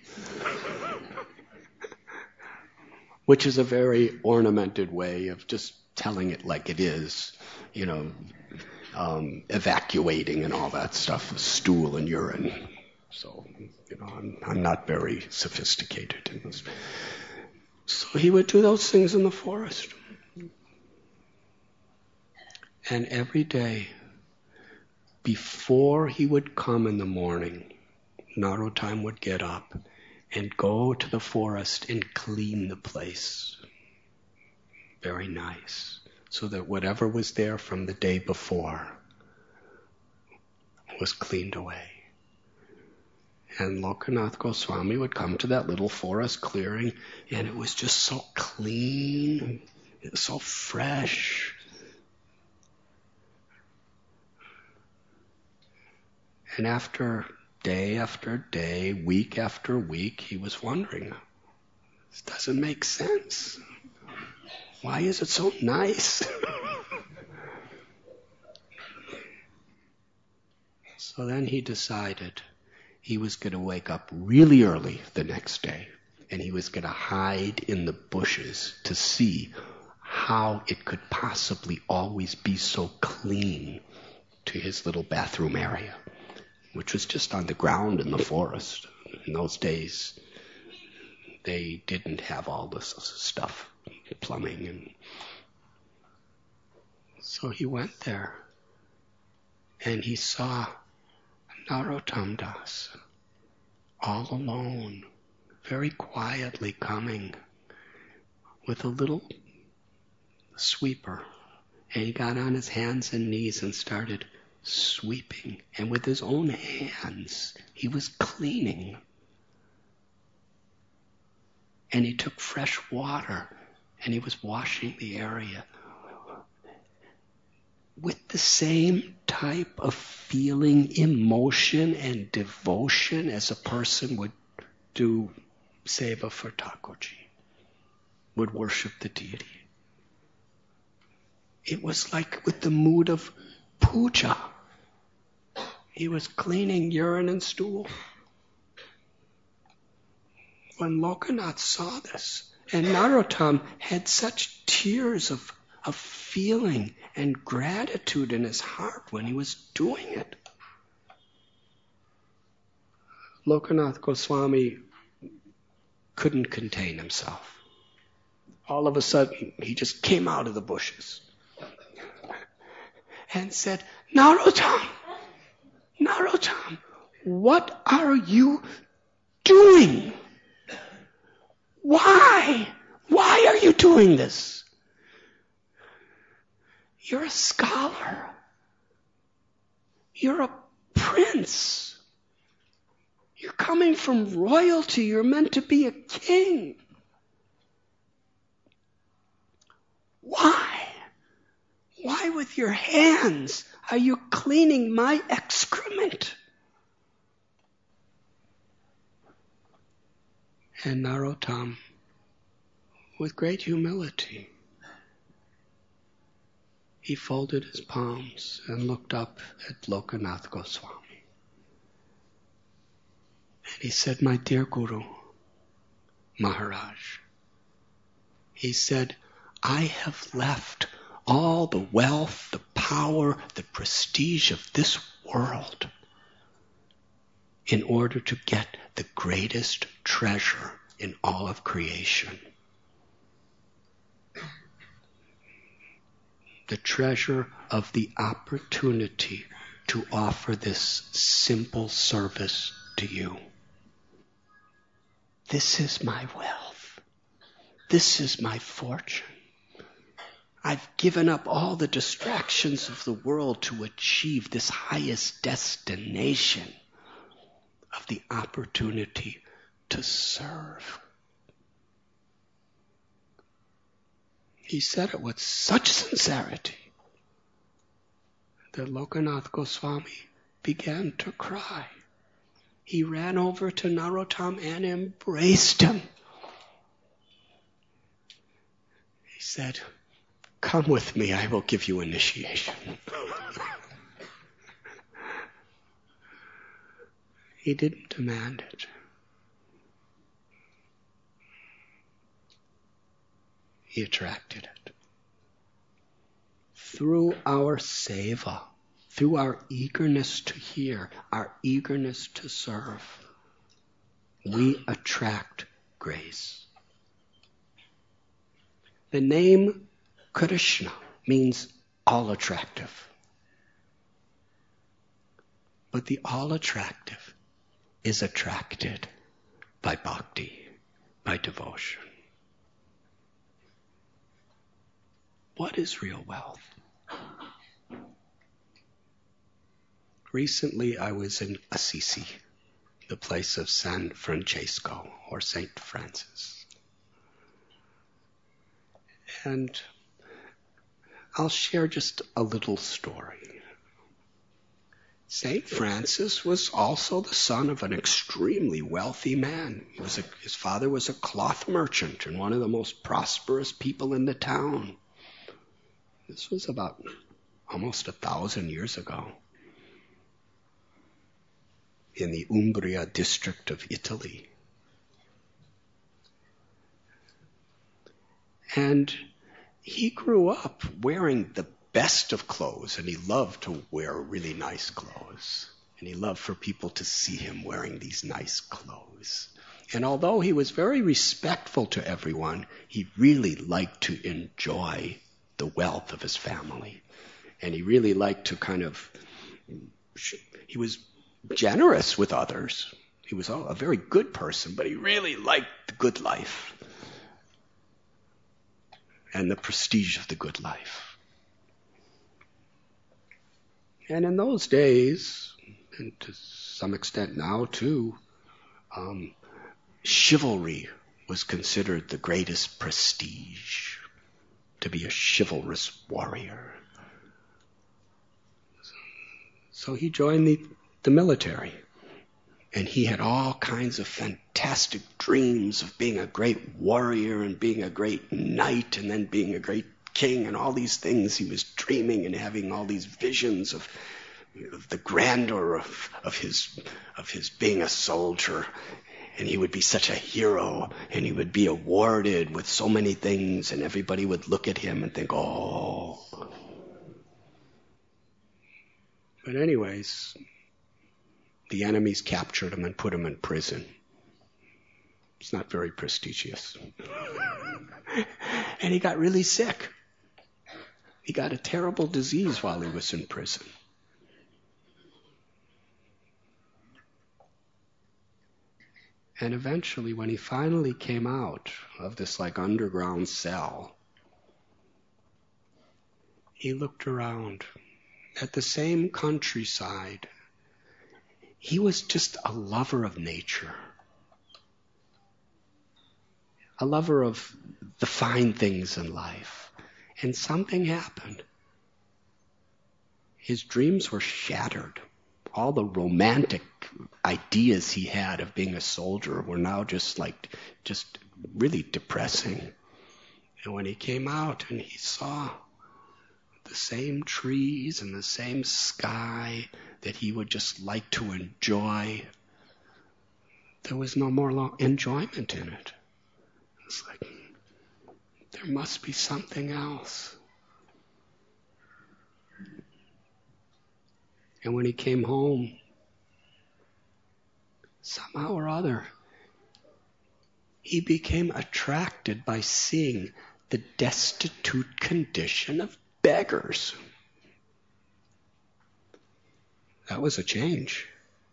Which is a very ornamented way of just telling it like it is, you know, um, evacuating and all that stuff, stool and urine. So, you know, I'm, I'm not very sophisticated in this. So he would do those things in the forest. And every day, before he would come in the morning, Narottam would get up and go to the forest and clean the place. Very nice. So that whatever was there from the day before was cleaned away. And Lokanath Goswami would come to that little forest clearing, and it was just so clean, it was so fresh. And after day after day, week after week, he was wondering, this doesn't make sense. Why is it so nice? So then he decided he was going to wake up really early the next day, and he was going to hide in the bushes to see how it could possibly always be so clean to his little bathroom area, which was just on the ground in the forest. In those days, they didn't have all this stuff, plumbing. And so he went there, and he saw Narottam Das all alone, very quietly coming with a little sweeper, And he got on his hands and knees and started sweeping. And with his own hands, he was cleaning. And he took fresh water and he was washing the area with the same type of feeling, emotion, and devotion as a person would do seva for Thakurji, would worship the deity. It was like with the mood of puja. He was cleaning urine and stool. When Lokanath saw this, and Narottam had such tears of, of feeling and gratitude in his heart when he was doing it. Lokanath Goswami couldn't contain himself. All of a sudden, he just came out of the bushes and said, Narottam, Narottam, what are you doing? Why? Why are you doing this? You're a scholar. You're a prince. You're coming from royalty. You're meant to be a king. Why? Why with your hands are you cleaning my excrement? And Narottam, with great humility, he folded his palms and looked up at Lokanath Goswami. And he said, my dear Guru, Maharaj, he said, I have left all the wealth, the power, the prestige of this world in order to get the greatest treasure in all of creation. The treasure of the opportunity to offer this simple service to you. This is my wealth. This is my fortune. I've given up all the distractions of the world to achieve this highest destination of the opportunity to serve. He said it with such sincerity that Lokanath Goswami began to cry. He ran over to Narottam and embraced him. He said, come with me, I will give you initiation. He didn't demand it. He attracted it. Through our seva, through our eagerness to hear, our eagerness to serve, we attract grace. The name Krishna means all attractive. But the all attractive is attracted by bhakti, by devotion. What is real wealth? Recently I was in Assisi, the place of San Francesco, or Saint Francis. And I'll share just a little story. Saint Francis was also the son of an extremely wealthy man. He was a, his father was a cloth merchant and one of the most prosperous people in the town. This was about almost a thousand years ago in the Umbria district of Italy. And he grew up wearing the best of clothes, and he loved to wear really nice clothes. And he loved for people to see him wearing these nice clothes. And although he was very respectful to everyone, he really liked to enjoy the wealth of his family. And he really liked to kind of, he was generous with others. He was a very good person, but he really liked the good life and the prestige of the good life. And in those days, and to some extent now too, um, chivalry was considered the greatest prestige, to be a chivalrous warrior. So he joined the, the military, and he had all kinds of fantastic dreams of being a great warrior and being a great knight and then being a great king and all these things. He was dreaming and having all these visions of, of the grandeur of, of his of his being a soldier. And he would be such a hero, and he would be awarded with so many things, and everybody would look at him and think, oh. But anyways, the enemies captured him and put him in prison. It's not very prestigious. And he got really sick. He got a terrible disease while he was in prison. And eventually, when he finally came out of this like underground cell, he looked around at the same countryside. He was just a lover of nature, a lover of the fine things in life. And something happened. His dreams were shattered. All the romantic ideas he had of being a soldier were now just like, just really depressing. And when he came out and he saw the same trees and the same sky that he would just like to enjoy, there was no more lo- enjoyment in it. It's like, there must be something else. And when he came home, somehow or other, he became attracted by seeing the destitute condition of beggars. That was a change.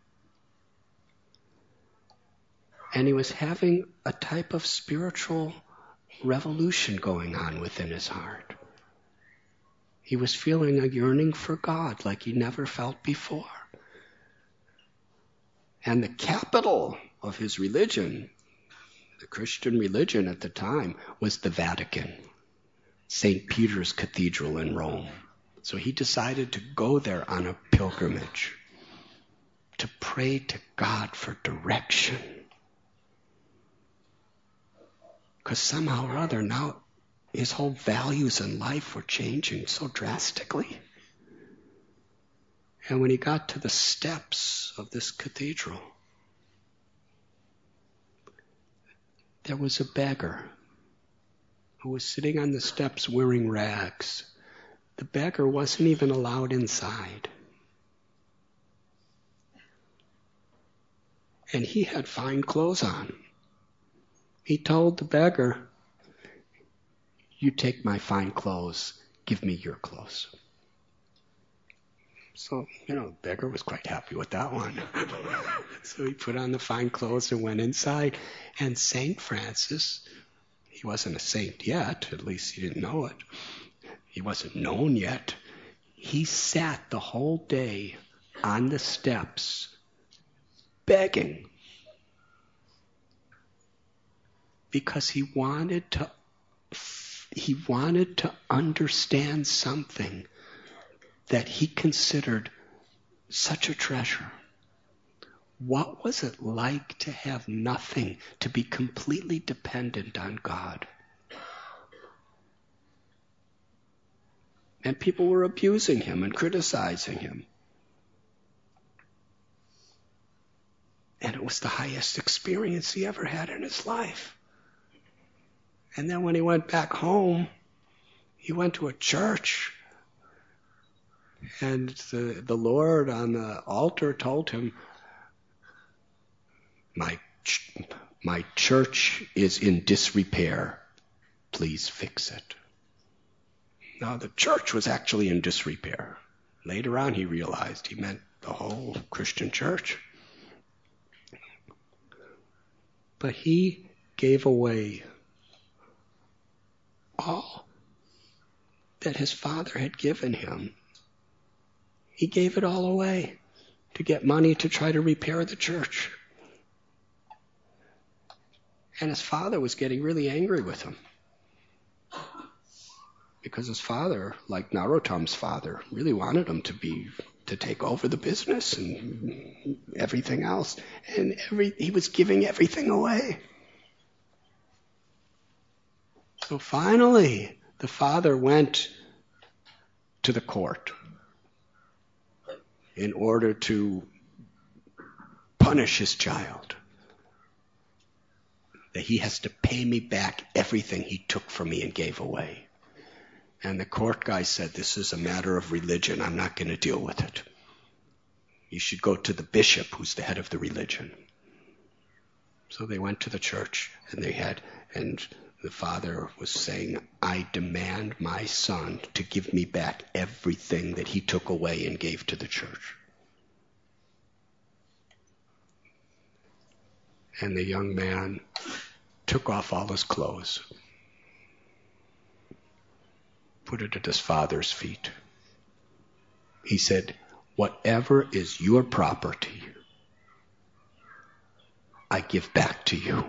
And he was having a type of spiritual revolution going on within his heart. He was feeling a yearning for God like he never felt before. And the capital of his religion, the Christian religion at the time, was the Vatican, Saint Peter's Cathedral in Rome. So he decided to go there on a pilgrimage to pray to God for direction. Because somehow or other now his whole values in life were changing so drastically. And when he got to the steps of this cathedral, there was a beggar who was sitting on the steps wearing rags. The beggar wasn't even allowed inside. And he had fine clothes on. He told the beggar, "You take my fine clothes, give me your clothes." So, you know, the beggar was quite happy with that one. So he put on the fine clothes and went inside. And Saint Francis, he wasn't a saint yet, at least he didn't know it. He wasn't known yet. He sat the whole day on the steps begging because he wanted to he wanted to understand something that he considered such a treasure. What was it like to have nothing, to be completely dependent on God? And people were abusing him and criticizing him. And it was the highest experience he ever had in his life. And then when he went back home, he went to a church. And the, the Lord on the altar told him, my, ch- my church is in disrepair. Please fix it. Now, the church was actually in disrepair. Later on, he realized he meant the whole Christian church. But he gave away all that his father had given him. He gave it all away to get money to try to repair the church. And his father was getting really angry with him. Because his father, like Narottam's father, really wanted him to be to take over the business and everything else. And every he was giving everything away. So finally, the father went to the court in order to punish his child. That he has to pay me back everything he took from me and gave away. And the court guy said, this is a matter of religion. I'm not going to deal with it. You should go to the bishop, who's the head of the religion. So they went to the church, and they had, and the father was saying, I demand my son to give me back everything that he took away and gave to the church. And the young man took off all his clothes, put it at his father's feet. He said, whatever is your property, I give back to you.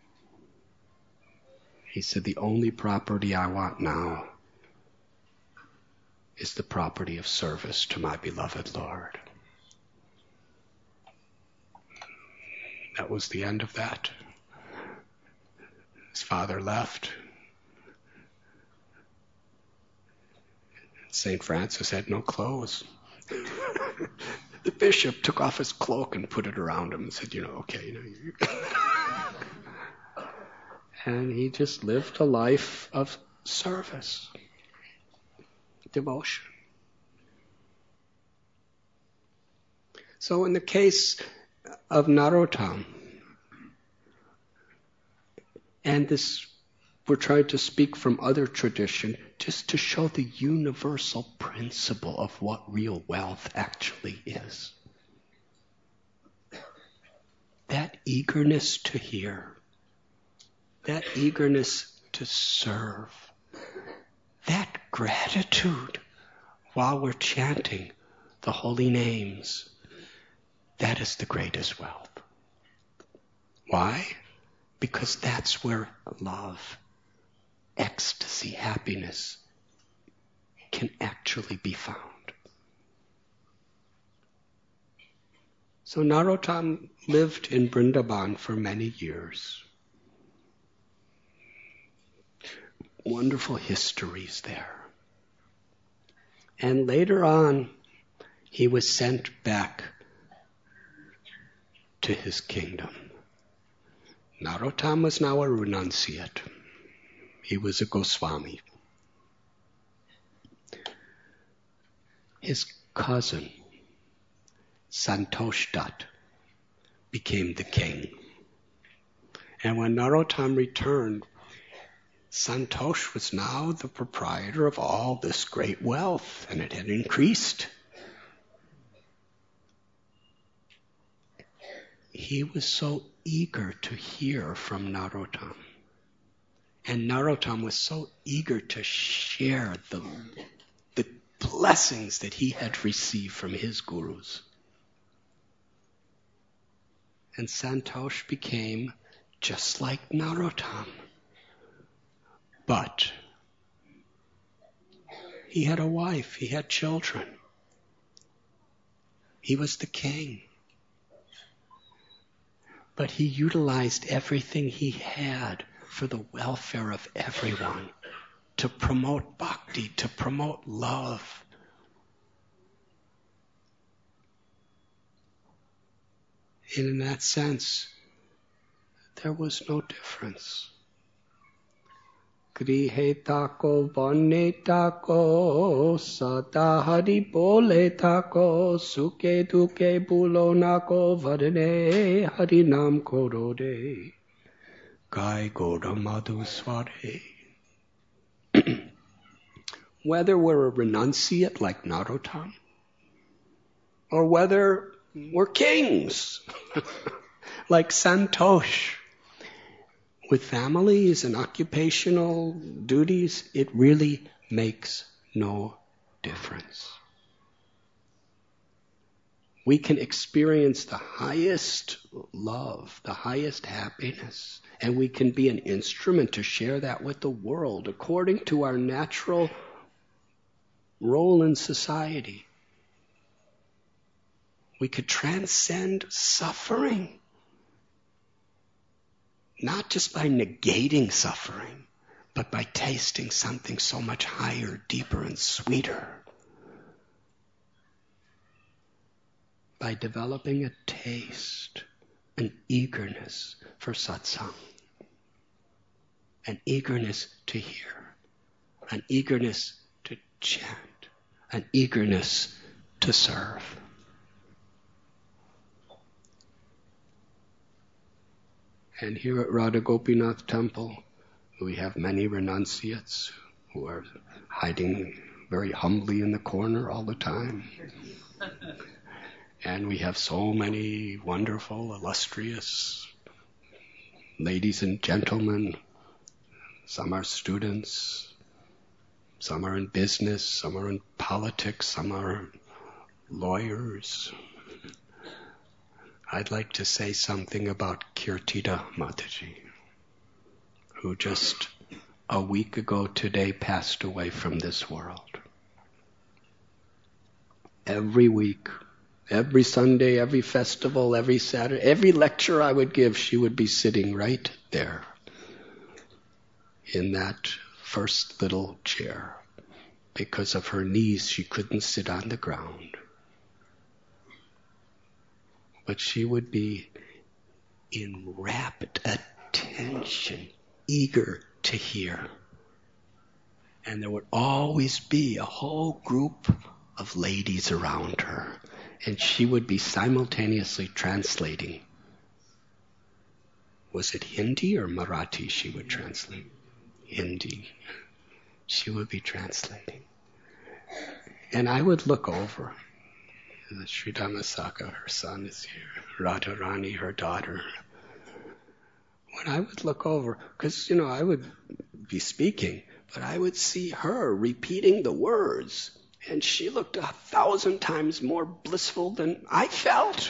He said, the only property I want now is the property of service to my beloved Lord. That was the end of that. His father left. Saint Francis had no clothes. The bishop took off his cloak and put it around him and said, you know, okay, you know. You and he just lived a life of service, devotion. So in the case of Narottam, and this, we're trying to speak from other tradition just to show the universal principle of what real wealth actually is. That eagerness to hear, that eagerness to serve, that gratitude while we're chanting the holy names, that is the greatest wealth. Why? Because that's where love, ecstasy, happiness can actually be found. So Narottam lived in Vrindavan for many years. Wonderful histories there. And later on, he was sent back to his kingdom. Narottam was now a renunciate. He was a Goswami. His cousin, Santosh Dutt, became the king. And when Narottam returned, Santosh was now the proprietor of all this great wealth, and it had increased. He was so eager to hear from Narottam. And Narottam was so eager to share the, the blessings that he had received from his gurus. And Santosh became just like Narottam. But he had a wife, he had children. He was the king. But he utilized everything he had for the welfare of everyone, to promote bhakti, to promote love. And in that sense, there was no difference. Grihe tako vane tako sada hari bole tako suke duke bulo nako varne hari nam korode gai goda madhusware. Whether we're a renunciate like Narottam, or whether we're kings like Santosh, with families and occupational duties, it really makes no difference. We can experience the highest love, the highest happiness, and we can be an instrument to share that with the world according to our natural role in society. We could transcend suffering, not just by negating suffering, but by tasting something so much higher, deeper, and sweeter. By developing a taste, an eagerness for satsang, an eagerness to hear, an eagerness to chant, an eagerness to serve. And here at Radha Gopinath Temple, we have many renunciates who are hiding very humbly in the corner all the time. And we have so many wonderful, illustrious ladies and gentlemen. Some are students, some are in business, some are in politics, some are lawyers. I'd like to say something about Kirtida Mataji, who just a week ago today passed away from this world. Every week, every Sunday, every festival, every Saturday, every lecture I would give, she would be sitting right there in that first little chair. Because of her knees, she couldn't sit on the ground. But she would be in rapt attention, eager to hear. And there would always be a whole group of ladies around her. And she would be simultaneously translating. Was it Hindi or Marathi she would translate? Hindi. She would be translating. And I would look over. Sri Dhammasaka, her son, is here. Radharani, her daughter. When I would look over, because, you know, I would be speaking, but I would see her repeating the words. And she looked a thousand times more blissful than I felt.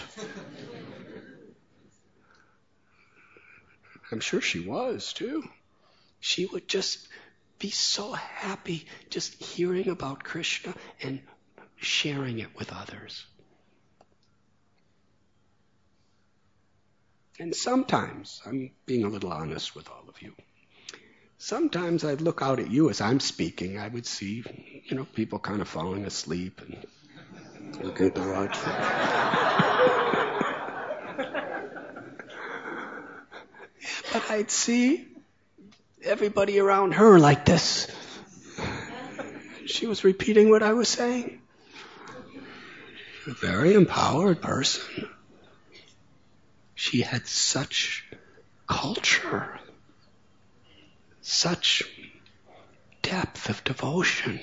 I'm sure she was, too. She would just be so happy just hearing about Krishna and sharing it with others. And sometimes, I'm being a little honest with all of you, sometimes I'd look out at you as I'm speaking. I would see, you know, people kind of falling asleep and looking at the watch. But I'd see everybody around her like this. She was repeating what I was saying. A very empowered person. She had such culture, such depth of devotion.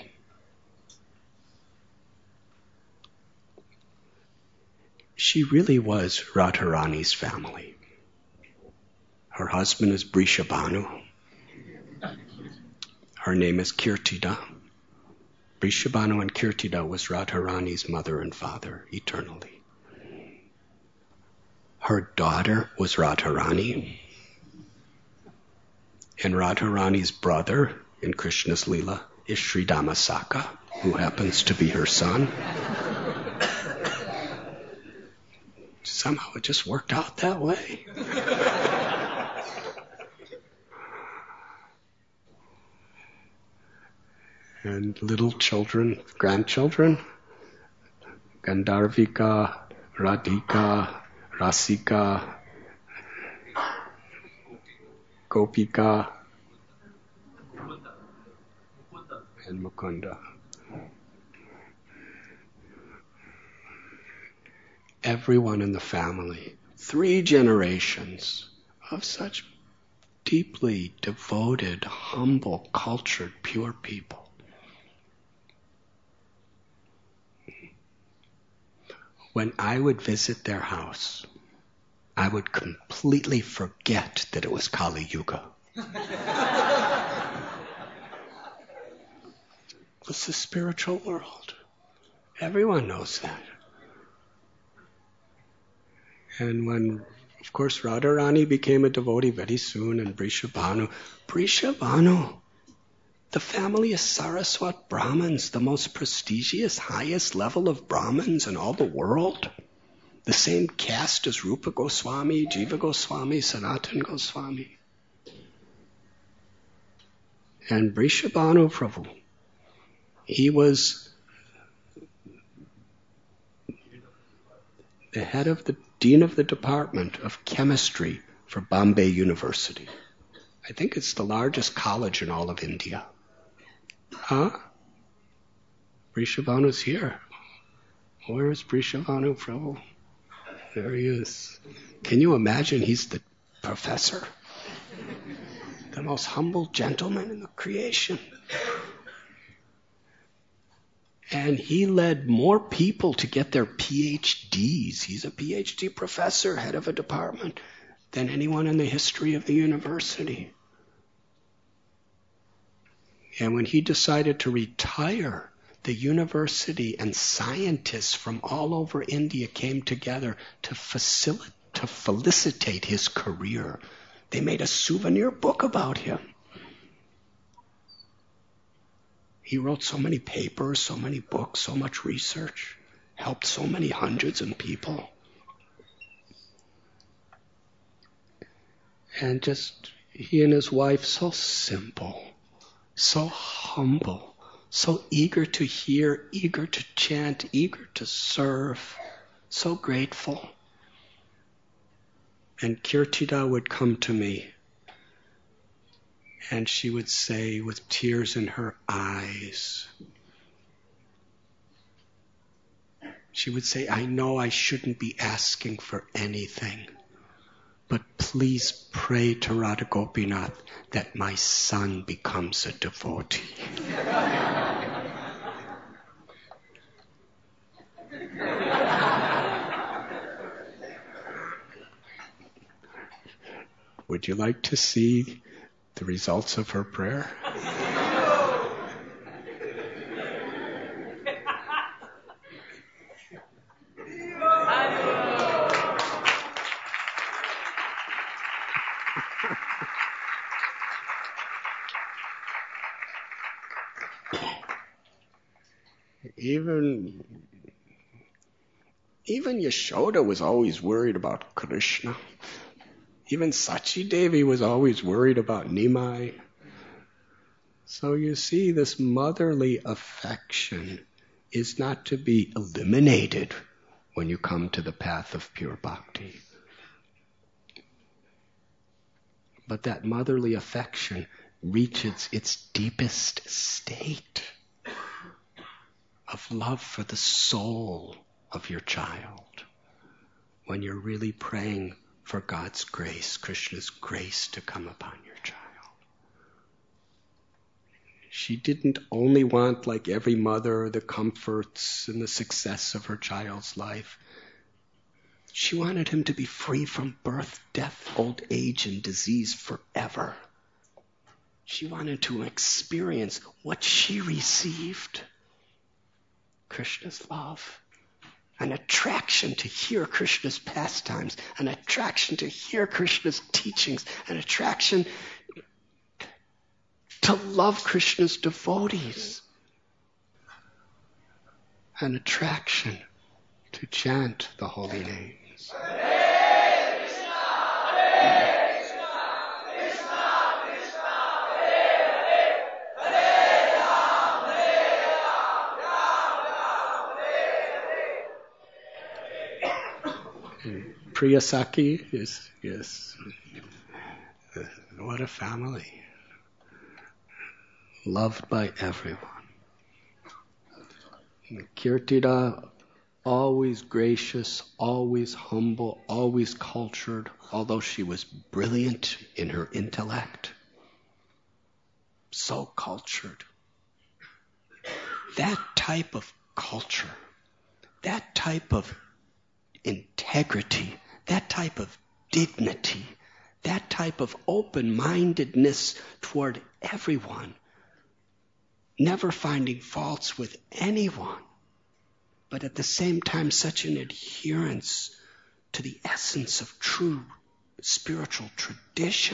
She really was Radharani's family. Her husband is Brishabhanu. Her name is Kirtida. Brishabhanu and Kirtida was Radharani's mother and father eternally. Her daughter was Radharani. And Radharani's brother in Krishna's Leela is Sri Dhammasaka, who happens to be her son. Somehow it just worked out that way. And little children, grandchildren, Gandharvika, Radhika, Rasika, Gopika, and Mukunda. Everyone in the family, three generations of such deeply devoted, humble, cultured, pure people. When I would visit their house, I would completely forget that it was Kali Yuga. It was the spiritual world. Everyone knows that. And when, of course, Radharani became a devotee very soon, and Vrishabhanu. Vrishabhanu, the family is Saraswat Brahmins, the most prestigious, highest level of Brahmins in all the world. The same caste as Rupa Goswami, Jiva Goswami, Sanatan Goswami. And Vrishabhanu Prabhu, he was the head of the dean of the department of chemistry for Bombay University. I think it's the largest college in all of India. Huh? Vrishabhanu's here. Where is Vrishabhanu Prabhu? There he is. Can you imagine he's the professor? The most humble gentleman in the creation. And he led more people to get their P H Ds. He's a P H D professor, head of a department, than anyone in the history of the university. And when he decided to retire, the university and scientists from all over India came together to facilitate, to felicitate his career. They made a souvenir book about him. He wrote so many papers, so many books, so much research, helped so many hundreds of people. And just he and his wife, so simple, so humble, so eager to hear, eager to chant, eager to serve, so grateful. And Kirtida would come to me, and she would say with tears in her eyes, she would say, I know I shouldn't be asking for anything, but please pray to Radha Gopinath that my son becomes a devotee. Would you like to see the results of her prayer? Even, even Yashoda was always worried about Krishna. Even Sachi Devi was always worried about Nimai. So you see, this motherly affection is not to be eliminated when you come to the path of pure bhakti. But that motherly affection reaches its deepest state of love for the soul of your child when you're really praying for God's grace, Krishna's grace to come upon your child. She didn't only want, like every mother, the comforts and the success of her child's life. She wanted him to be free from birth, death, old age, and disease forever. She wanted to experience what she received, Krishna's love. An attraction to hear Krishna's pastimes, an attraction to hear Krishna's teachings, an attraction to love Krishna's devotees, an attraction to chant the holy names. Priyasaki is, yes, what a family. Loved by everyone. Kirtida, always gracious, always humble, always cultured, although she was brilliant in her intellect. So cultured. That type of culture, that type of integrity, that type of dignity, that type of open-mindedness toward everyone, never finding faults with anyone, but at the same time such an adherence to the essence of true spiritual tradition.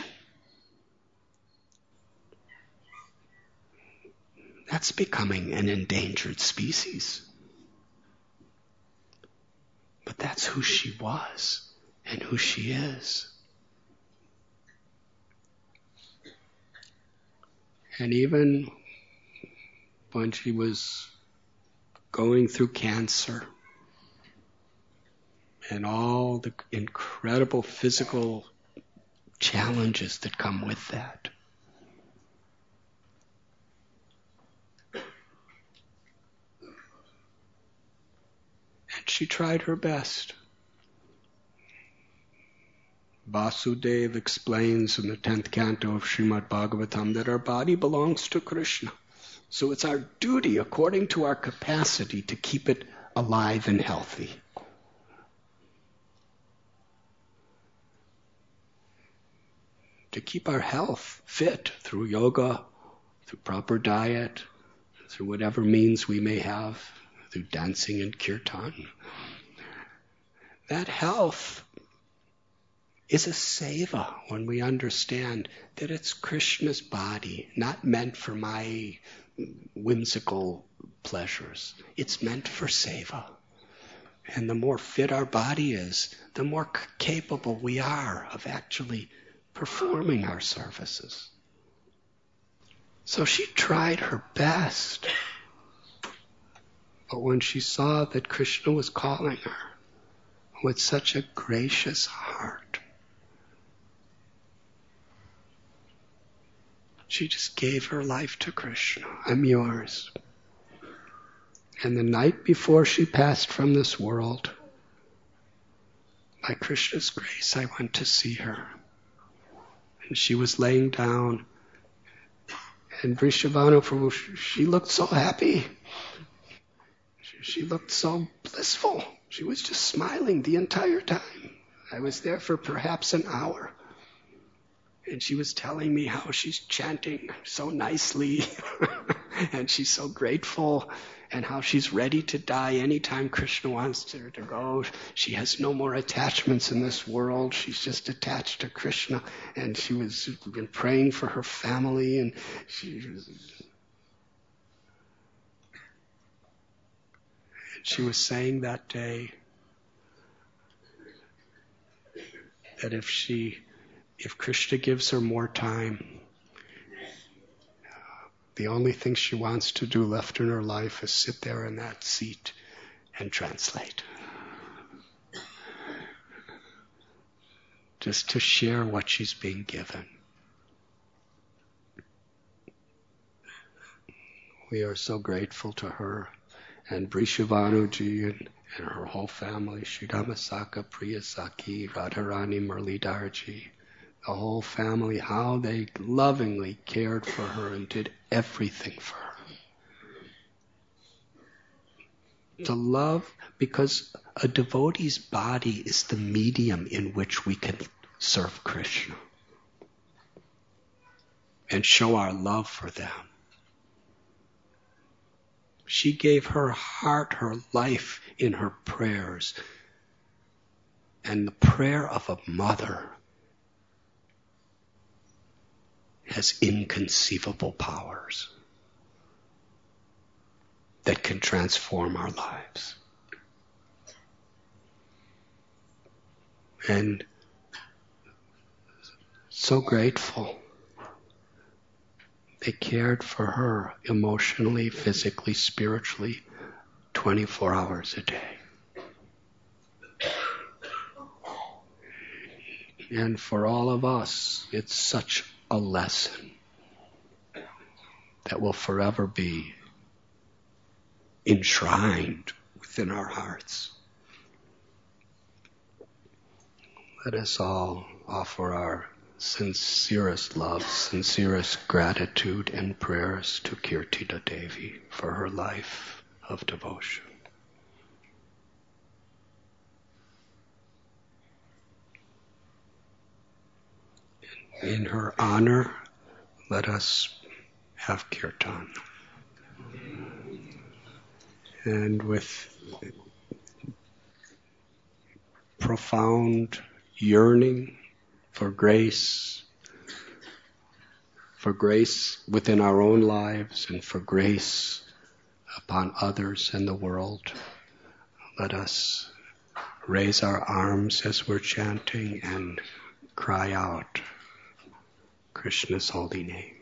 That's becoming an endangered species. But that's who she was and who she is. And even when she was going through cancer and all the incredible physical challenges that come with that, and she tried her best. Vasudeva explains in the tenth canto of Srimad Bhagavatam that our body belongs to Krishna. So it's our duty, according to our capacity, to keep it alive and healthy. To keep our health fit through yoga, through proper diet, through whatever means we may have, through dancing and kirtan. That health is a seva when we understand that it's Krishna's body, not meant for my whimsical pleasures. It's meant for seva. And the more fit our body is, the more c- capable we are of actually performing our services. So she tried her best. But when she saw that Krishna was calling her with such a gracious heart, she just gave her life to Krishna. I'm yours. And the night before she passed from this world, by Krishna's grace, I went to see her. And she was laying down. And Vrishabhanu Prabhu, she looked so happy. She looked so blissful. She was just smiling the entire time. I was there for perhaps an hour. And she was telling me how she's chanting so nicely and she's so grateful, and how she's ready to die anytime Krishna wants her to go. She has no more attachments in this world. She's just attached to Krishna. And she was been praying for her family, and she was, she was saying that day that if she If Krishna gives her more time, the only thing she wants to do left in her life is sit there in that seat and translate. Just to share what she's being given. We are so grateful to her and Vrishabhanuji and, and her whole family, Shri Ramasaka, Priyasaki, Radharani, Murlidarji. The whole family, how they lovingly cared for her and did everything for her. To love, because a devotee's body is the medium in which we can serve Krishna and show our love for them. She gave her heart, her life in her prayers. And the prayer of a mother has inconceivable powers that can transform our lives. And so grateful. They cared for her emotionally, physically, spiritually, twenty-four hours a day. And for all of us, it's such a lesson that will forever be enshrined within our hearts. Let us all offer our sincerest love, sincerest gratitude and prayers to Kirtida Devi for her life of devotion. In her honor, let us have kirtan. And with profound yearning for grace, for grace within our own lives and for grace upon others in the world, let us raise our arms as we're chanting and cry out Krishna's holy name.